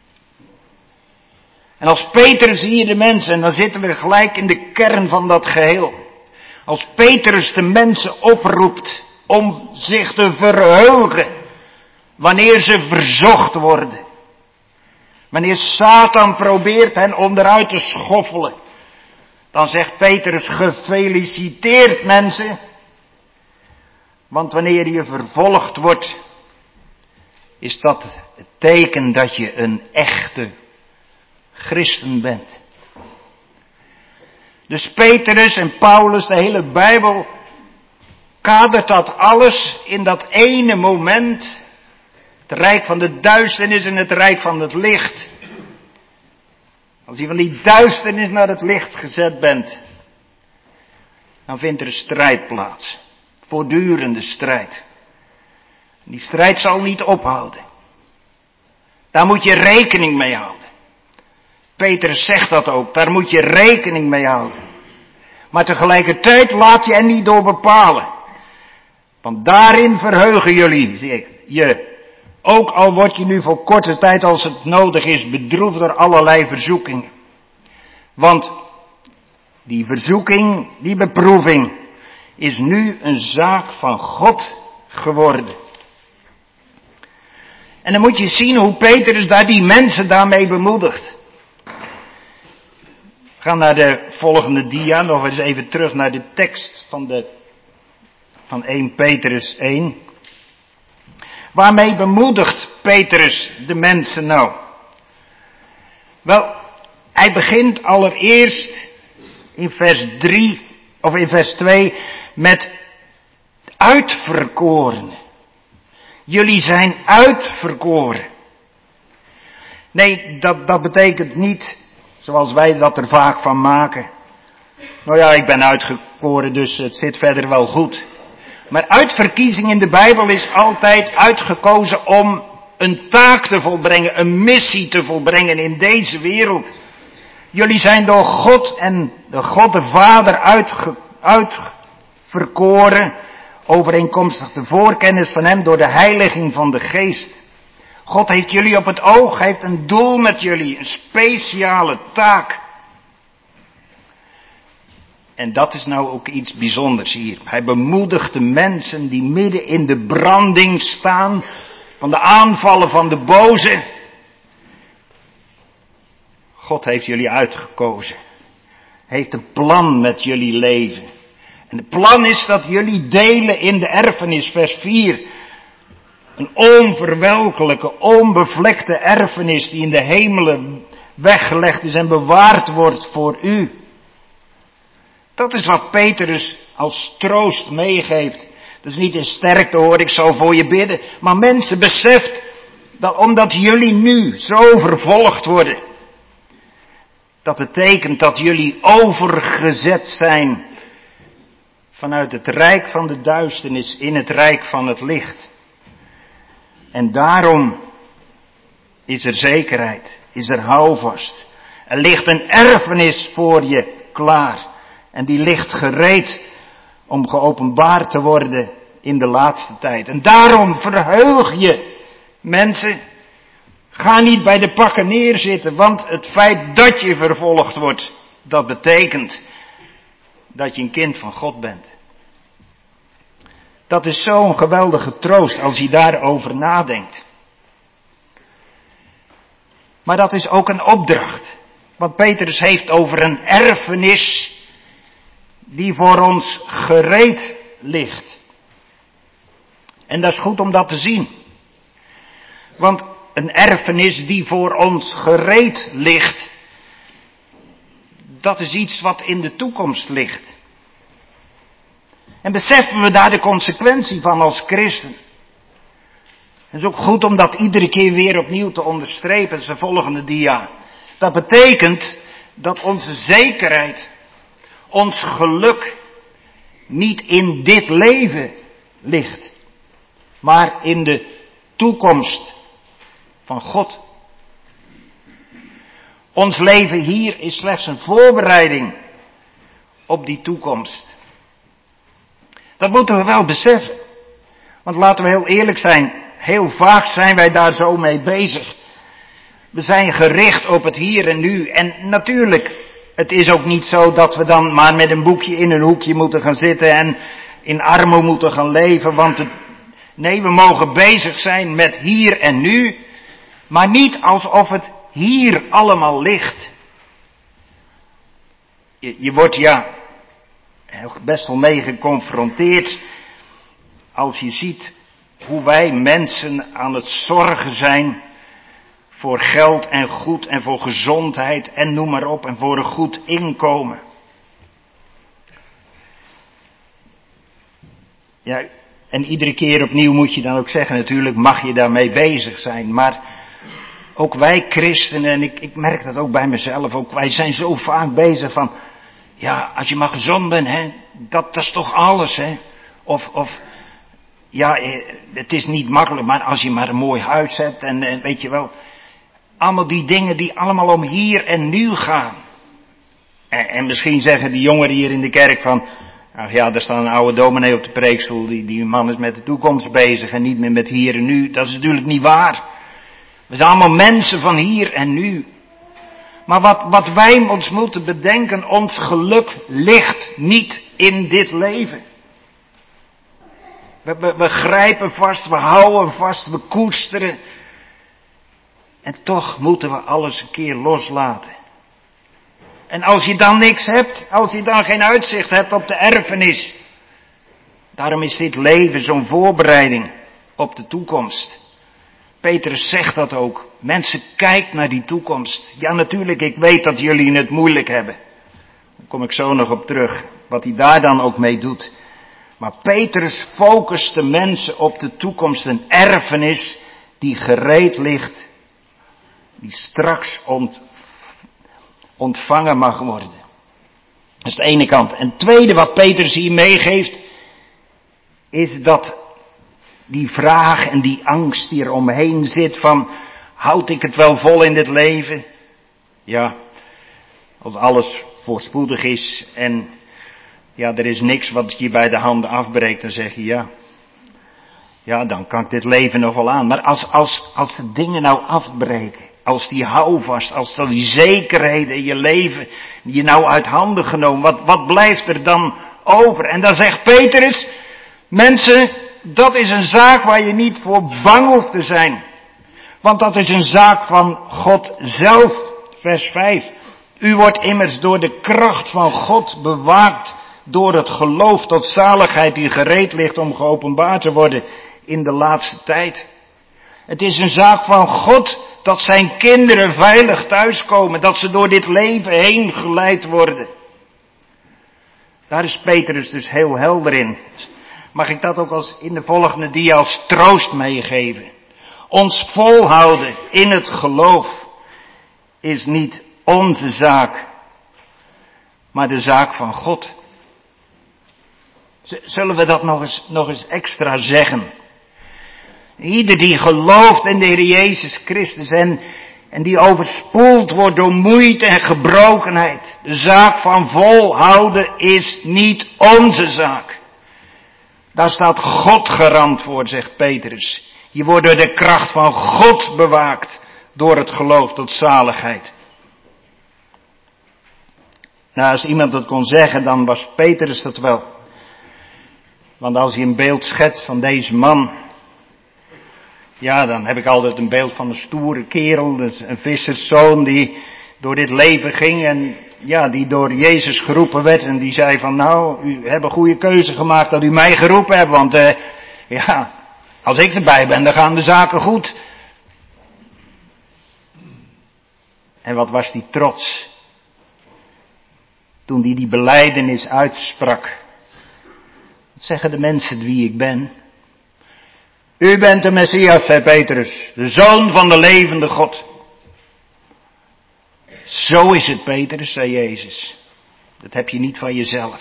En als Petrus hier de mensen, en dan zitten we gelijk in de kern van dat geheel. Als Petrus de mensen oproept om zich te verheugen wanneer ze verzocht worden. Wanneer Satan probeert hen onderuit te schoffelen. Dan zegt Petrus, gefeliciteerd mensen. Want wanneer je vervolgd wordt, is dat het teken dat je een echte christen bent. Dus Petrus en Paulus, de hele Bijbel, kadert dat alles in dat ene moment. Het rijk van de duisternis en het rijk van het licht. Als je van die duisternis naar het licht gezet bent, dan vindt er een strijd plaats. Voortdurende strijd. Die strijd zal niet ophouden. Daar moet je rekening mee houden. Petrus zegt dat ook, daar moet je rekening mee houden. Maar tegelijkertijd laat je er niet door bepalen. Want daarin verheugen jullie je. Ook al word je nu voor korte tijd als het nodig is bedroefd door allerlei verzoekingen. Want die verzoeking, die beproeving, is nu een zaak van God geworden. En dan moet je zien hoe Petrus daar die mensen daarmee bemoedigt. We gaan naar de volgende dia, nog eens even terug naar de tekst van, de, van eerste Petrus één. Waarmee bemoedigt Petrus de mensen nou? Wel, hij begint allereerst in vers drie, of in vers twee, met uitverkorenen. Jullie zijn uitverkoren. Nee, dat, dat betekent niet, zoals wij dat er vaak van maken. Nou ja, ik ben uitverkoren, dus het zit verder wel goed. Maar uitverkiezing in de Bijbel is altijd uitgekozen om een taak te volbrengen, een missie te volbrengen in deze wereld. Jullie zijn door God en de God de Vader uitge, uitverkoren, overeenkomstig de voorkennis van hem door de heiliging van de Geest. God heeft jullie op het oog, heeft een doel met jullie, een speciale taak. En dat is nou ook iets bijzonders hier. Hij bemoedigt de mensen die midden in de branding staan van de aanvallen van de boze. God heeft jullie uitgekozen. Heeft een plan met jullie leven. En het plan is dat jullie delen in de erfenis, vers vier. Een onverwelkelijke, onbevlekte erfenis die in de hemelen weggelegd is en bewaard wordt voor u. Dat is wat Petrus als troost meegeeft. Dat is niet in sterkte hoor, ik zal voor je bidden. Maar mensen, beseft dat omdat jullie nu zo vervolgd worden. Dat betekent dat jullie overgezet zijn vanuit het rijk van de duisternis in het rijk van het licht. En daarom is er zekerheid, is er houvast. Er ligt een erfenis voor je klaar. En die ligt gereed om geopenbaard te worden in de laatste tijd. En daarom verheug je, mensen. Ga niet bij de pakken neerzitten, want het feit dat je vervolgd wordt, dat betekent dat je een kind van God bent. Dat is zo'n geweldige troost als je daarover nadenkt. Maar dat is ook een opdracht. Want Petrus heeft over een erfenis die voor ons gereed ligt. En dat is goed om dat te zien. Want een erfenis die voor ons gereed ligt, dat is iets wat in de toekomst ligt. En beseffen we daar de consequentie van als christen? Het is ook goed om dat iedere keer weer opnieuw te onderstrepen. Dat is de volgende dia. Dat betekent dat onze zekerheid, ons geluk, niet in dit leven ligt, maar in de toekomst van God. Ons leven hier is slechts een voorbereiding op die toekomst. Dat moeten we wel beseffen. Want laten we heel eerlijk zijn, heel vaak zijn wij daar zo mee bezig. We zijn gericht op het hier en nu. En natuurlijk, het is ook niet zo dat we dan maar met een boekje in een hoekje moeten gaan zitten en in armoede moeten gaan leven. Want het, nee, we mogen bezig zijn met hier en nu. Maar niet alsof het hier allemaal ligt. Je, je wordt ja best wel mee geconfronteerd als je ziet hoe wij mensen aan het zorgen zijn voor geld en goed en voor gezondheid en noem maar op en voor een goed inkomen. Ja, en iedere keer opnieuw moet je dan ook zeggen, natuurlijk mag je daarmee bezig zijn, maar ook wij christenen, en ik, ik merk dat ook bij mezelf, ook wij zijn zo vaak bezig van, ja, als je maar gezond bent, hè, dat, dat is toch alles, hè. Of, of, ja, het is niet makkelijk, maar als je maar een mooi huis hebt en, en weet je wel, allemaal die dingen die allemaal om hier en nu gaan. En, en misschien zeggen die jongeren hier in de kerk van, ach ja, daar staat een oude dominee op de preekstoel, die, die man is met de toekomst bezig en niet meer met hier en nu. Dat is natuurlijk niet waar. We zijn allemaal mensen van hier en nu. Maar wat, wat wij ons moeten bedenken, ons geluk ligt niet in dit leven. We, we, we grijpen vast, we houden vast, we koesteren. En toch moeten we alles een keer loslaten. En als je dan niks hebt, als je dan geen uitzicht hebt op de erfenis. Daarom is dit leven zo'n voorbereiding op de toekomst. Petrus zegt dat ook. Mensen, kijk naar die toekomst. Ja, natuurlijk, ik weet dat jullie het moeilijk hebben. Daar kom ik zo nog op terug. Wat hij daar dan ook mee doet. Maar Petrus focust de mensen op de toekomst. Een erfenis die gereed ligt. Die straks ont, ontvangen mag worden. Dat is de ene kant. En het tweede wat Petrus hier meegeeft. Is dat die vraag en die angst die er omheen zit van, houd ik het wel vol in dit leven? Ja, als alles voorspoedig is en ja, er is niks wat je bij de handen afbreekt, dan zeg je ja. Ja, dan kan ik dit leven nog wel aan. Maar als, als, als de dingen nou afbreken, als die houvast, als die zekerheden in je leven je nou uit handen genomen, wat, wat blijft er dan over? En dan zegt Petrus, mensen, dat is een zaak waar je niet voor bang hoeft te zijn. Want dat is een zaak van God zelf. Vers vijf. U wordt immers door de kracht van God bewaakt. Door het geloof tot zaligheid die gereed ligt om geopenbaard te worden in de laatste tijd. Het is een zaak van God dat zijn kinderen veilig thuiskomen. Dat ze door dit leven heen geleid worden. Daar is Petrus dus heel helder in. Mag ik dat ook als in de volgende dia als troost meegeven? Ons volhouden in het geloof is niet onze zaak, maar de zaak van God. Zullen we dat nog eens, nog eens extra zeggen? Ieder die gelooft in de Heer Jezus Christus en En die overspoeld wordt door moeite en gebrokenheid. De zaak van volhouden is niet onze zaak. Daar staat God garant voor, zegt Petrus. Je wordt door de kracht van God bewaakt. Door het geloof tot zaligheid. Nou, als iemand dat kon zeggen, dan was Petrus dat wel. Want als je een beeld schetst van deze man, ja, dan heb ik altijd een beeld van een stoere kerel, dus een visserszoon die door dit leven ging en ja, die door Jezus geroepen werd en die zei van nou, u hebt een goede keuze gemaakt dat u mij geroepen hebt, want uh, ja, als ik erbij ben, dan gaan de zaken goed. En wat was die trots toen hij die belijdenis uitsprak. Wat zeggen de mensen wie ik ben? U bent de Messias, zei Petrus, de Zoon van de levende God. Zo is het, Petrus, zei Jezus. Dat heb je niet van jezelf.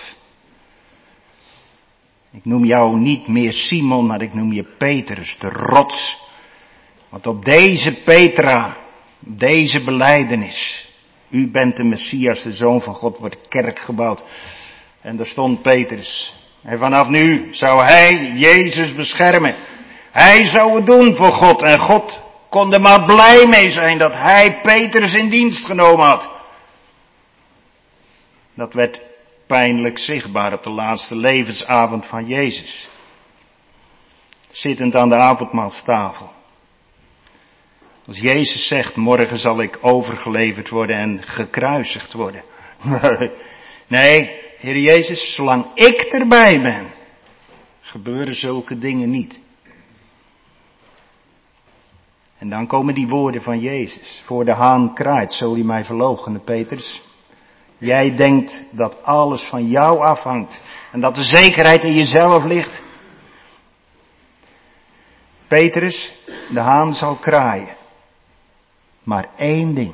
Ik noem jou niet meer Simon, maar ik noem je Petrus, de rots. Want op deze Petra, deze belijdenis, u bent de Messias, de Zoon van God, wordt kerk gebouwd. En daar stond Petrus. En vanaf nu zou hij Jezus beschermen. Hij zou het doen voor God. En God kon er maar blij mee zijn dat hij Petrus in dienst genomen had. Dat werd pijnlijk zichtbaar op de laatste levensavond van Jezus. Zittend aan de avondmaalstafel. Als Jezus zegt, morgen zal ik overgeleverd worden en gekruisigd worden. Nee, Heer Jezus, zolang ik erbij ben, gebeuren zulke dingen niet. En dan komen die woorden van Jezus. Voor de haan kraait, zul je mij verloochenen, Petrus. Jij denkt dat alles van jou afhangt. En dat de zekerheid in jezelf ligt. Petrus, de haan zal kraaien. Maar één ding.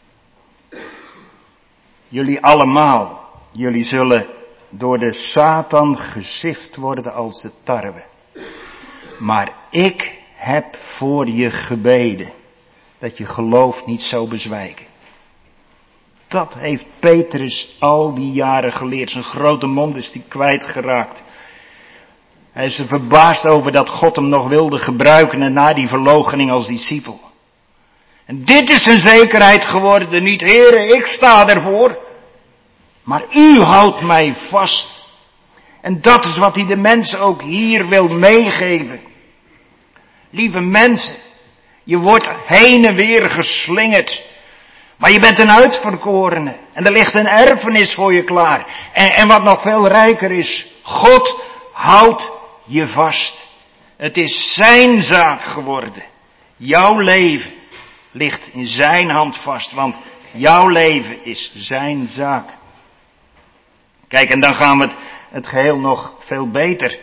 Jullie allemaal, jullie zullen door de Satan gesift worden als de tarwe. Maar ik heb voor je gebeden, dat je geloof niet zou bezwijken. Dat heeft Petrus al die jaren geleerd. Zijn grote mond is die kwijtgeraakt. Hij is er verbaasd over dat God hem nog wilde gebruiken en na die verloochening als discipel. En dit is een zekerheid geworden, niet Heere, ik sta ervoor. Maar u houdt mij vast. En dat is wat hij de mensen ook hier wil meegeven. Lieve mensen, je wordt heen en weer geslingerd. Maar je bent een uitverkorene. En er ligt een erfenis voor je klaar. En, en wat nog veel rijker is, God houdt je vast. Het is zijn zaak geworden. Jouw leven ligt in zijn hand vast, want jouw leven is zijn zaak. Kijk, en dan gaan we het, het geheel nog veel beter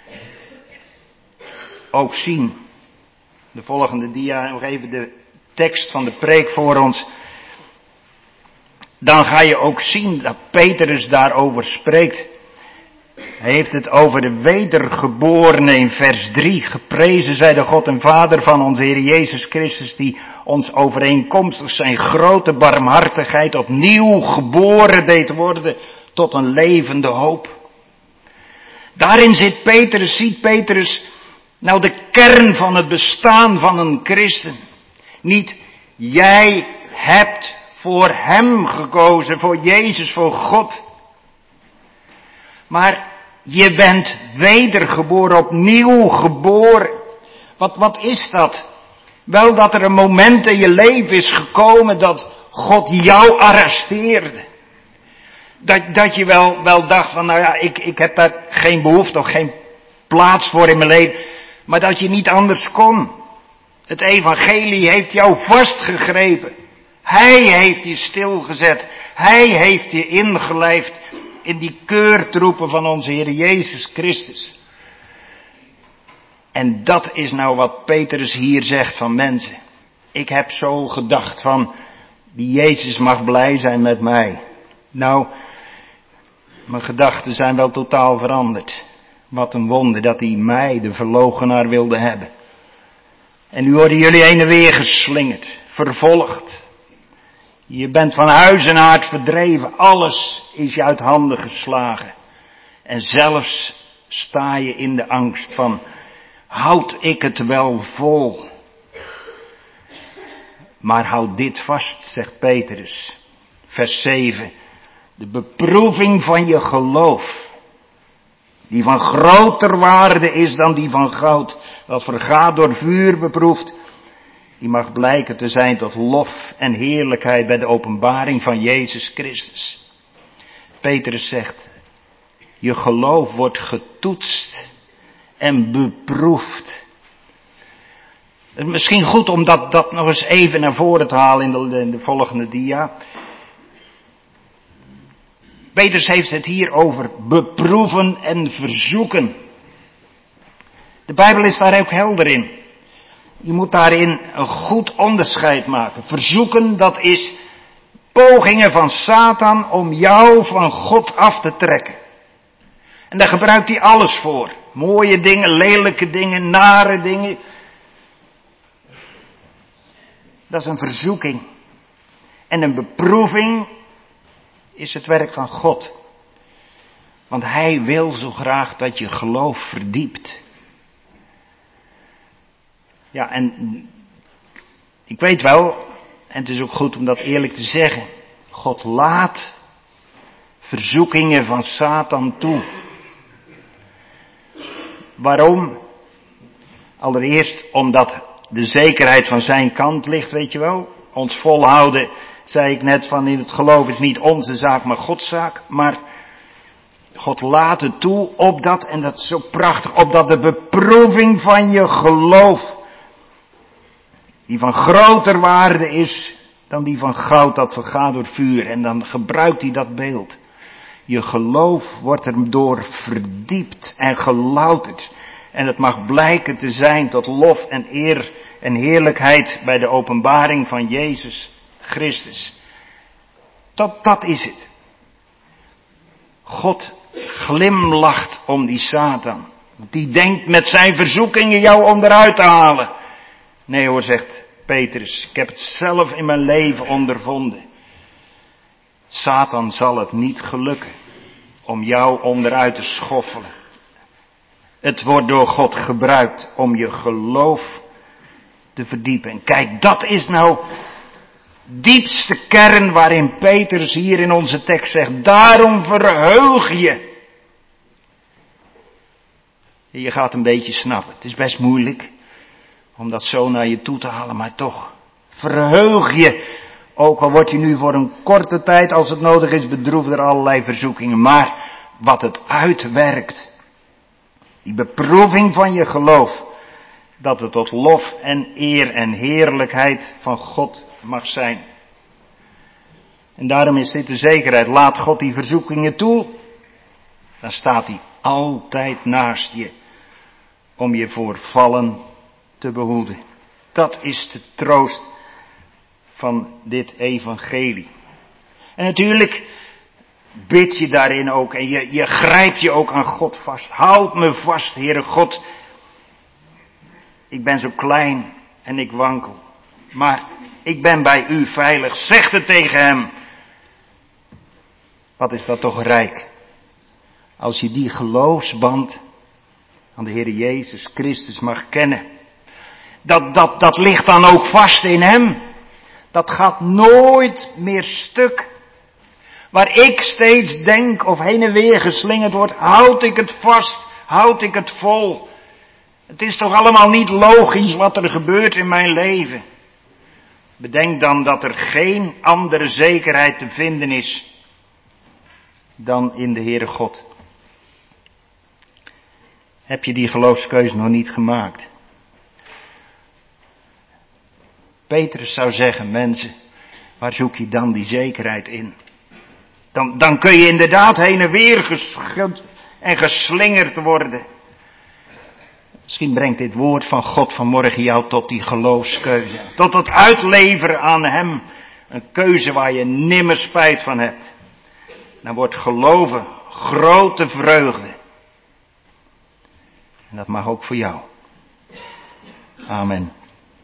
ook zien. De volgende dia, nog even de tekst van de preek voor ons. Dan ga je ook zien dat Petrus daarover spreekt. Hij heeft het over de wedergeborene in vers drie. Geprezen zij de God en Vader van onze Heer Jezus Christus, die ons overeenkomstig zijn grote barmhartigheid opnieuw geboren deed worden tot een levende hoop. Daarin zit Petrus, ziet Petrus nou de kern van het bestaan van een christen. Niet jij hebt voor hem gekozen, voor Jezus, voor God. Maar je bent wedergeboren, opnieuw geboren. Wat, wat is dat? Wel dat er een moment in je leven is gekomen dat God jou arresteerde. Dat, dat je wel, wel dacht van, nou ja, ik, ik heb daar geen behoefte of geen plaats voor in mijn leven. Maar dat je niet anders kon. Het evangelie heeft jou vastgegrepen. Hij heeft je stilgezet. Hij heeft je ingelijfd in die keurtroepen van onze Heer Jezus Christus. En dat is nou wat Petrus hier zegt van mensen. Ik heb zo gedacht van, die Jezus mag blij zijn met mij. Nou, mijn gedachten zijn wel totaal veranderd. Wat een wonder dat hij mij, de verloochenaar, wilde hebben. En nu worden jullie heen en weer geslingerd, vervolgd. Je bent van huis en haard verdreven, alles is je uit handen geslagen. En zelfs sta je in de angst van, houd ik het wel vol? Maar houd dit vast, zegt Petrus, vers zeven. De beproeving van je geloof, die van groter waarde is dan die van goud, dat vergaat door vuur beproefd, die mag blijken te zijn tot lof en heerlijkheid bij de openbaring van Jezus Christus. Petrus zegt, je geloof wordt getoetst en beproefd. Het is misschien goed om dat, dat nog eens even naar voren te halen in de, in de volgende dia. Petrus heeft het hier over beproeven en verzoeken. De Bijbel is daar ook helder in. Je moet daarin een goed onderscheid maken. Verzoeken, dat is pogingen van Satan om jou van God af te trekken. En daar gebruikt hij alles voor. Mooie dingen, lelijke dingen, nare dingen. Dat is een verzoeking. En een beproeving is het werk van God. Want hij wil zo graag dat je geloof verdiept. Ja, en ik weet wel, en het is ook goed om dat eerlijk te zeggen, God laat verzoekingen van Satan toe. Waarom? Allereerst omdat de zekerheid van zijn kant ligt, weet je wel. Ons volhouden, zei ik net, van in het geloof is niet onze zaak, maar Gods zaak. Maar God laat het toe, opdat, en dat is zo prachtig, opdat de beproeving van je geloof, die van groter waarde is dan die van goud dat vergaat door vuur. En dan gebruikt hij dat beeld. Je geloof wordt er door verdiept en gelouterd. En het mag blijken te zijn tot lof en eer en heerlijkheid bij de openbaring van Jezus Christus. Dat, dat is het. God glimlacht om die Satan. Die denkt met zijn verzoekingen jou onderuit te halen. Nee hoor, zegt Petrus, ik heb het zelf in mijn leven ondervonden. Satan zal het niet gelukken om jou onderuit te schoffelen. Het wordt door God gebruikt om je geloof te verdiepen. En kijk, dat is nou diepste kern waarin Petrus hier in onze tekst zegt, daarom verheug je. Je gaat een beetje snappen, het is best moeilijk om dat zo naar je toe te halen, maar toch, verheug je. Ook al word je nu voor een korte tijd, als het nodig is, bedroefd door allerlei verzoekingen. Maar wat het uitwerkt, die beproeving van je geloof, dat het tot lof en eer en heerlijkheid van God mag zijn. En daarom is dit de zekerheid. Laat God die verzoekingen toe, dan staat hij altijd naast je om je voor vallen te behoeden. Dat is de troost van dit evangelie. En natuurlijk bid je daarin ook en je, je grijpt je ook aan God vast. Houd me vast, Heere God. Ik ben zo klein en ik wankel. Maar ik ben bij u veilig. Zeg het tegen hem. Wat is dat toch rijk. Als je die geloofsband aan de Heere Jezus Christus mag kennen. Dat, dat, dat ligt dan ook vast in hem. Dat gaat nooit meer stuk. Waar ik steeds denk of heen en weer geslingerd wordt, houd ik het vast, houd ik het vol. Het is toch allemaal niet logisch wat er gebeurt in mijn leven. Bedenk dan dat er geen andere zekerheid te vinden is dan in de Heere God. Heb je die geloofskeuze nog niet gemaakt? Petrus zou zeggen, mensen, waar zoek je dan die zekerheid in? Dan, dan kun je inderdaad heen en weer geschud en geslingerd worden. Misschien brengt dit woord van God vanmorgen jou tot die geloofskeuze. Tot het uitleveren aan hem. Een keuze waar je nimmer spijt van hebt. Dan wordt geloven grote vreugde. En dat mag ook voor jou. Amen.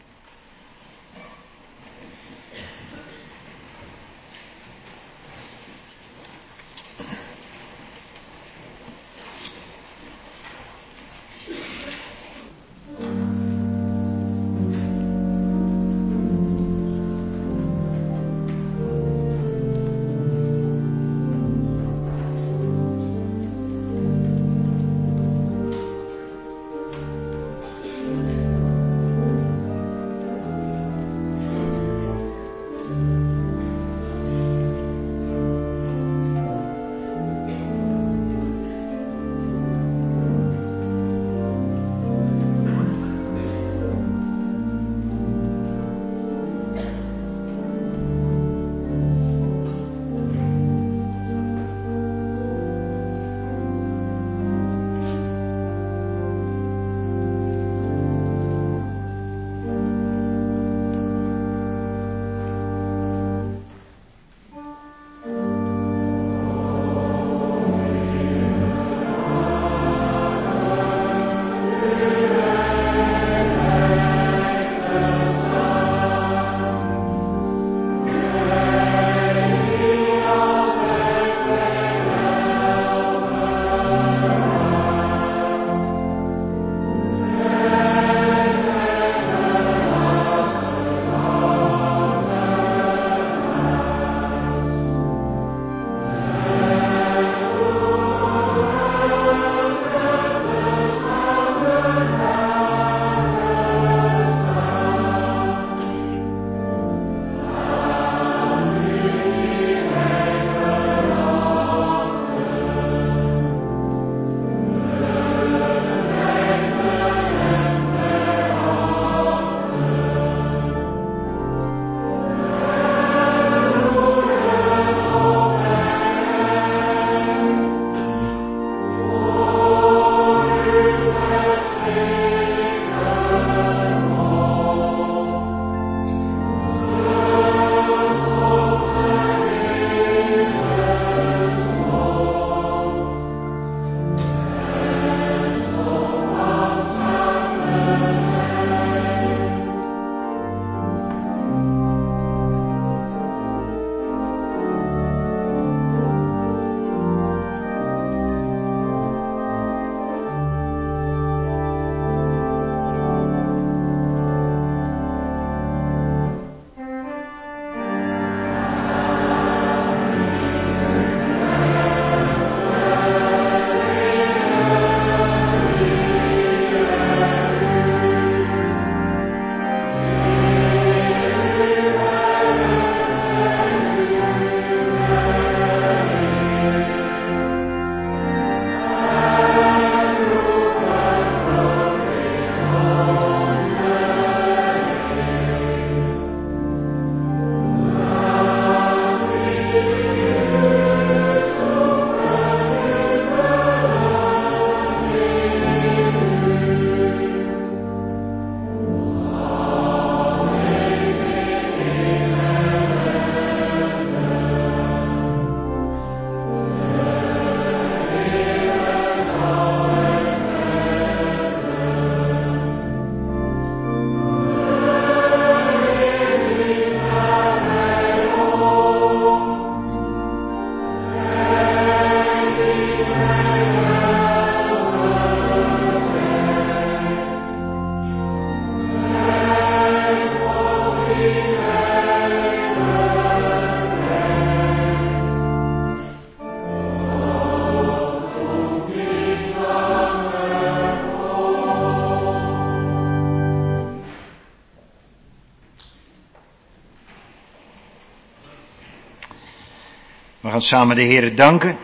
ons samen de Heere danken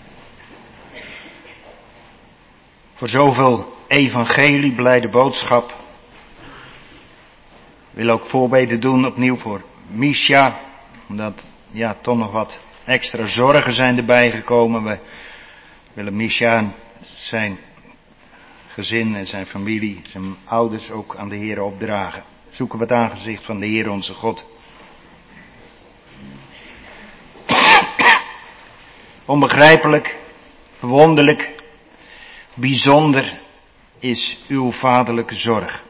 voor zoveel evangelie, blijde boodschap. Ik wil ook voorbeden doen opnieuw voor Misha, omdat ja, toch nog wat extra zorgen zijn erbij gekomen. We willen Misha en zijn gezin en zijn familie, zijn ouders ook aan de Heere opdragen. Zoeken we het aangezicht van de Heer onze God. Onbegrijpelijk, verwonderlijk, bijzonder is uw vaderlijke zorg.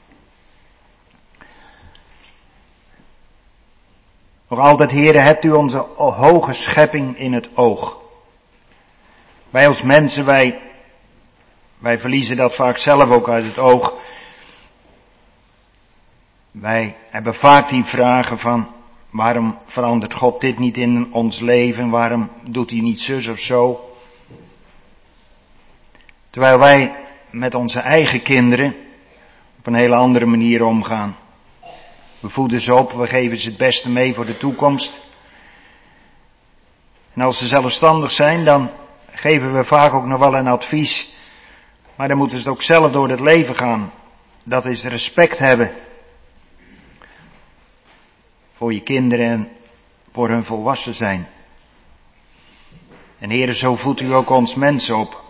Nog altijd, Heere, hebt u onze hoge schepping in het oog. Wij als mensen, wij, wij verliezen dat vaak zelf ook uit het oog. Wij hebben vaak die vragen van, waarom verandert God dit niet in ons leven? Waarom doet hij niet zus of zo? Terwijl wij met onze eigen kinderen op een hele andere manier omgaan. We voeden ze op, we geven ze het beste mee voor de toekomst. En als ze zelfstandig zijn, dan geven we vaak ook nog wel een advies. Maar dan moeten ze ook zelf door het leven gaan. Dat is respect hebben voor je kinderen en voor hun volwassen zijn. En Heere, zo voedt u ook ons mensen op.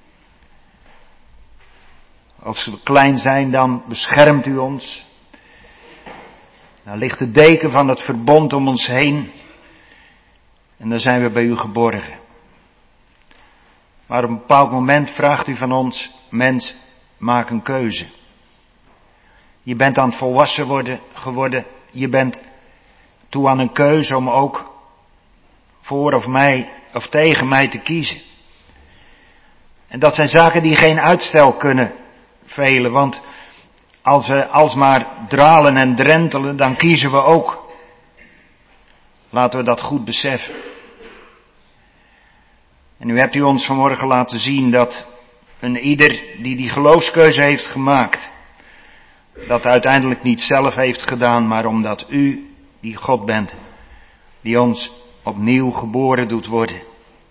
Als we klein zijn, dan beschermt u ons. Dan ligt de deken van het verbond om ons heen. En dan zijn we bij u geborgen. Maar op een bepaald moment vraagt u van ons, mens, maak een keuze. Je bent aan het volwassen worden, geworden. Je bent toe aan een keuze om ook voor of mij of tegen mij te kiezen. En dat zijn zaken die geen uitstel kunnen velen, want als we alsmaar dralen en drentelen, dan kiezen we ook. Laten we dat goed beseffen. En nu hebt u ons vanmorgen laten zien dat een ieder die die geloofskeuze heeft gemaakt, dat uiteindelijk niet zelf heeft gedaan, maar omdat u die God bent, die ons opnieuw geboren doet worden.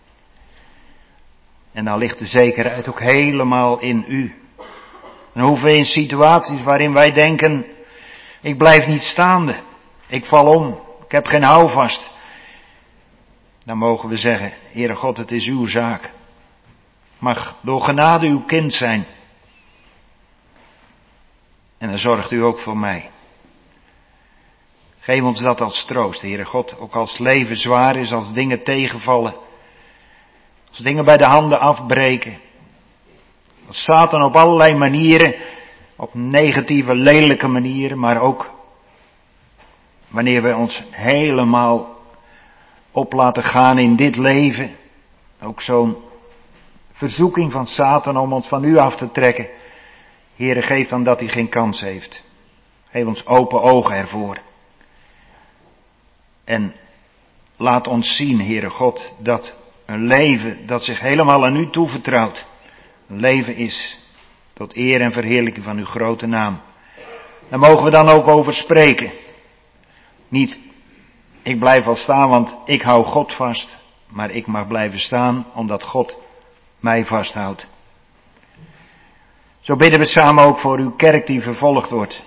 En dan ligt de zekerheid ook helemaal in u. En hoeven we in situaties waarin wij denken, ik blijf niet staande, ik val om, ik heb geen houvast. Dan mogen we zeggen, Heere God, het is uw zaak. Mag door genade uw kind zijn. En dan zorgt u ook voor mij. Geef ons dat als troost, Heere God, ook als het leven zwaar is, als dingen tegenvallen. Als dingen bij de handen afbreken. Als Satan op allerlei manieren, op negatieve, lelijke manieren, maar ook wanneer we ons helemaal op laten gaan in dit leven. Ook zo'n verzoeking van Satan om ons van u af te trekken. Heere, geef dan dat hij geen kans heeft. Geef ons open ogen ervoor. En laat ons zien, Heere God, dat een leven dat zich helemaal aan u toevertrouwt, een leven is tot eer en verheerlijking van uw grote naam. Daar mogen we dan ook over spreken. Niet, ik blijf wel staan, want ik hou God vast, maar ik mag blijven staan, omdat God mij vasthoudt. Zo bidden we samen ook voor uw kerk die vervolgd wordt.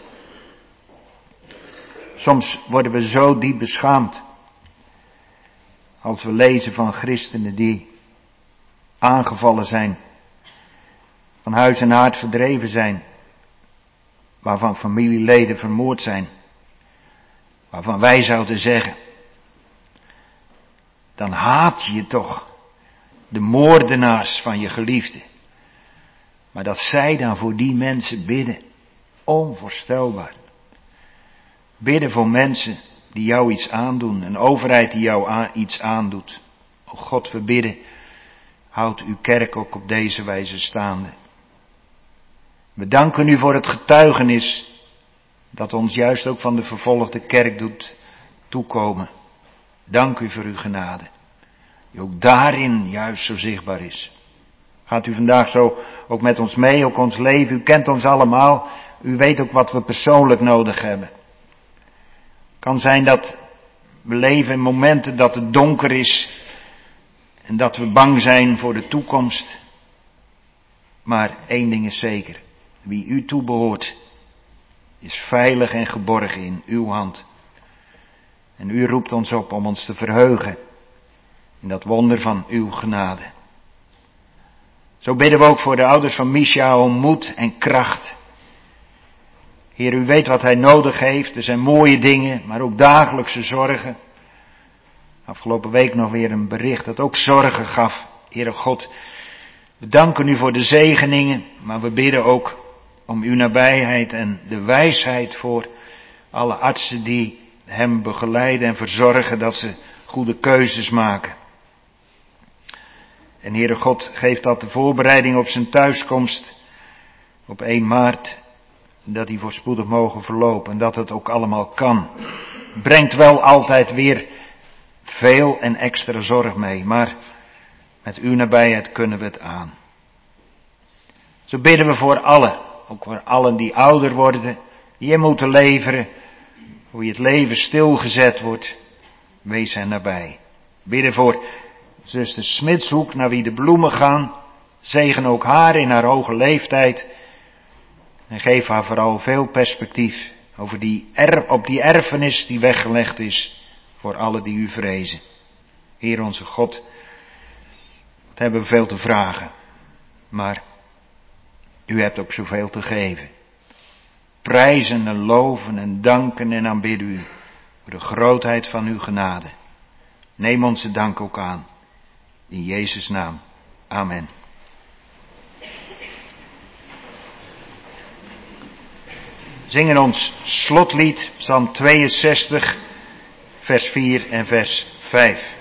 Soms worden we zo diep beschaamd als we lezen van christenen die aangevallen zijn, van huis en haard verdreven zijn, waarvan familieleden vermoord zijn, waarvan wij zouden zeggen, dan haat je toch de moordenaars van je geliefde. Maar dat zij dan voor die mensen bidden, onvoorstelbaar. Bidden voor mensen die jou iets aandoen, een overheid die jou aan, iets aandoet. O God, we bidden, houd uw kerk ook op deze wijze staande. We danken u voor het getuigenis dat ons juist ook van de vervolgde kerk doet toekomen. Dank u voor uw genade, die ook daarin juist zo zichtbaar is. Gaat u vandaag zo ook met ons mee, ook ons leven. U kent ons allemaal. U weet ook wat we persoonlijk nodig hebben. Het kan zijn dat we leven in momenten dat het donker is. En dat we bang zijn voor de toekomst. Maar één ding is zeker. Wie u toebehoort is veilig en geborgen in uw hand. En u roept ons op om ons te verheugen in dat wonder van uw genade. Zo bidden we ook voor de ouders van Misha om moed en kracht. Heer, u weet wat hij nodig heeft. Er zijn mooie dingen, maar ook dagelijkse zorgen. Afgelopen week nog weer een bericht dat ook zorgen gaf. Heere God, we danken u voor de zegeningen, maar we bidden ook om uw nabijheid en de wijsheid voor alle artsen die hem begeleiden en verzorgen dat ze goede keuzes maken. En Heere God, geef dat de voorbereiding op zijn thuiskomst op één maart, dat die voorspoedig mogen verlopen en dat het ook allemaal kan. Brengt wel altijd weer veel en extra zorg mee, maar met uw nabijheid kunnen we het aan. Zo bidden we voor allen, ook voor allen die ouder worden, die in moeten leveren, hoe je het leven stilgezet wordt, wees hen nabij. Bidden voor zuster Smitshoek, naar wie de bloemen gaan, zegen ook haar in haar hoge leeftijd en geef haar vooral veel perspectief over die er, op die erfenis die weggelegd is voor allen die u vrezen. Heer onze God, wat hebben we veel te vragen, maar u hebt ook zoveel te geven. Prijzen en loven en danken en aanbidden u voor de grootheid van uw genade. Neem onze dank ook aan. In Jezus' naam. Amen. Zingen ons slotlied, Psalm tweeënzestig, vers vier en vers vijf.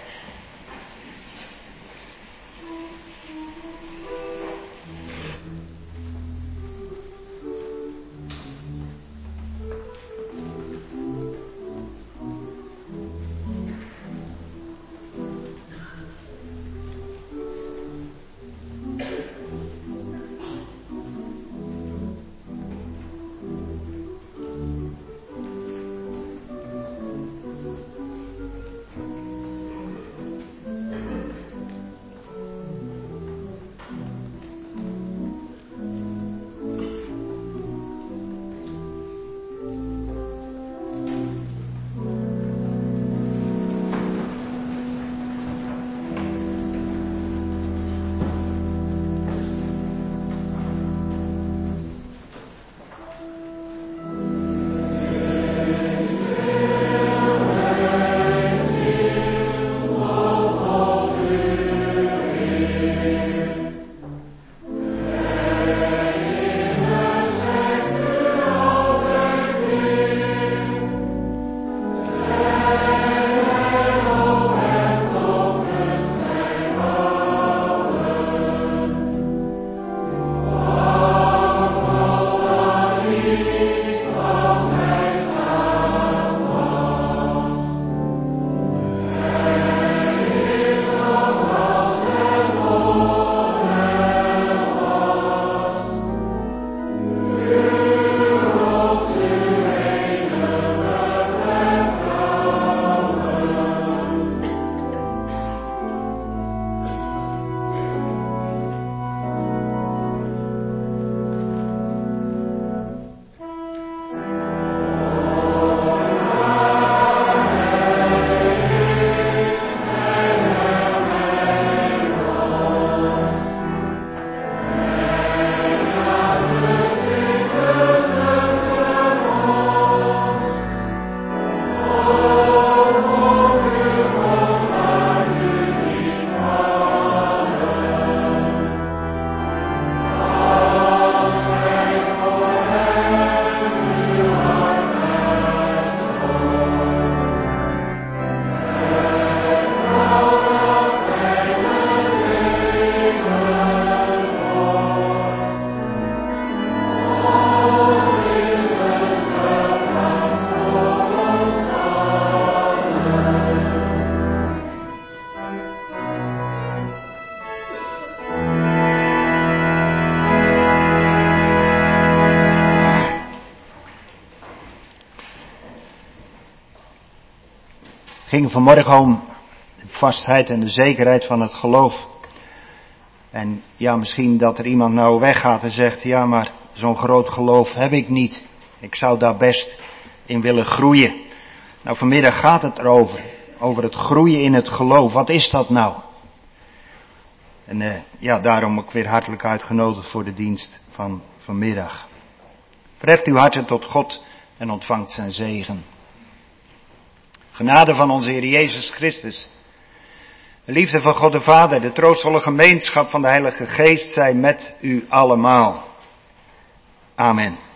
Ging vanmorgen om houvastheid en de zekerheid van het geloof. En ja, misschien dat er iemand nou weggaat en zegt, ja, maar zo'n groot geloof heb ik niet. Ik zou daar best in willen groeien. Nou, vanmiddag gaat het erover. Over het groeien in het geloof. Wat is dat nou? En uh, ja, daarom ook weer hartelijk uitgenodigd voor de dienst van vanmiddag. Verheft uw harten tot God en ontvangt zijn zegen. Genade van onze Heer Jezus Christus. De liefde van God de Vader, de troostvolle gemeenschap van de Heilige Geest zij met u allemaal. Amen.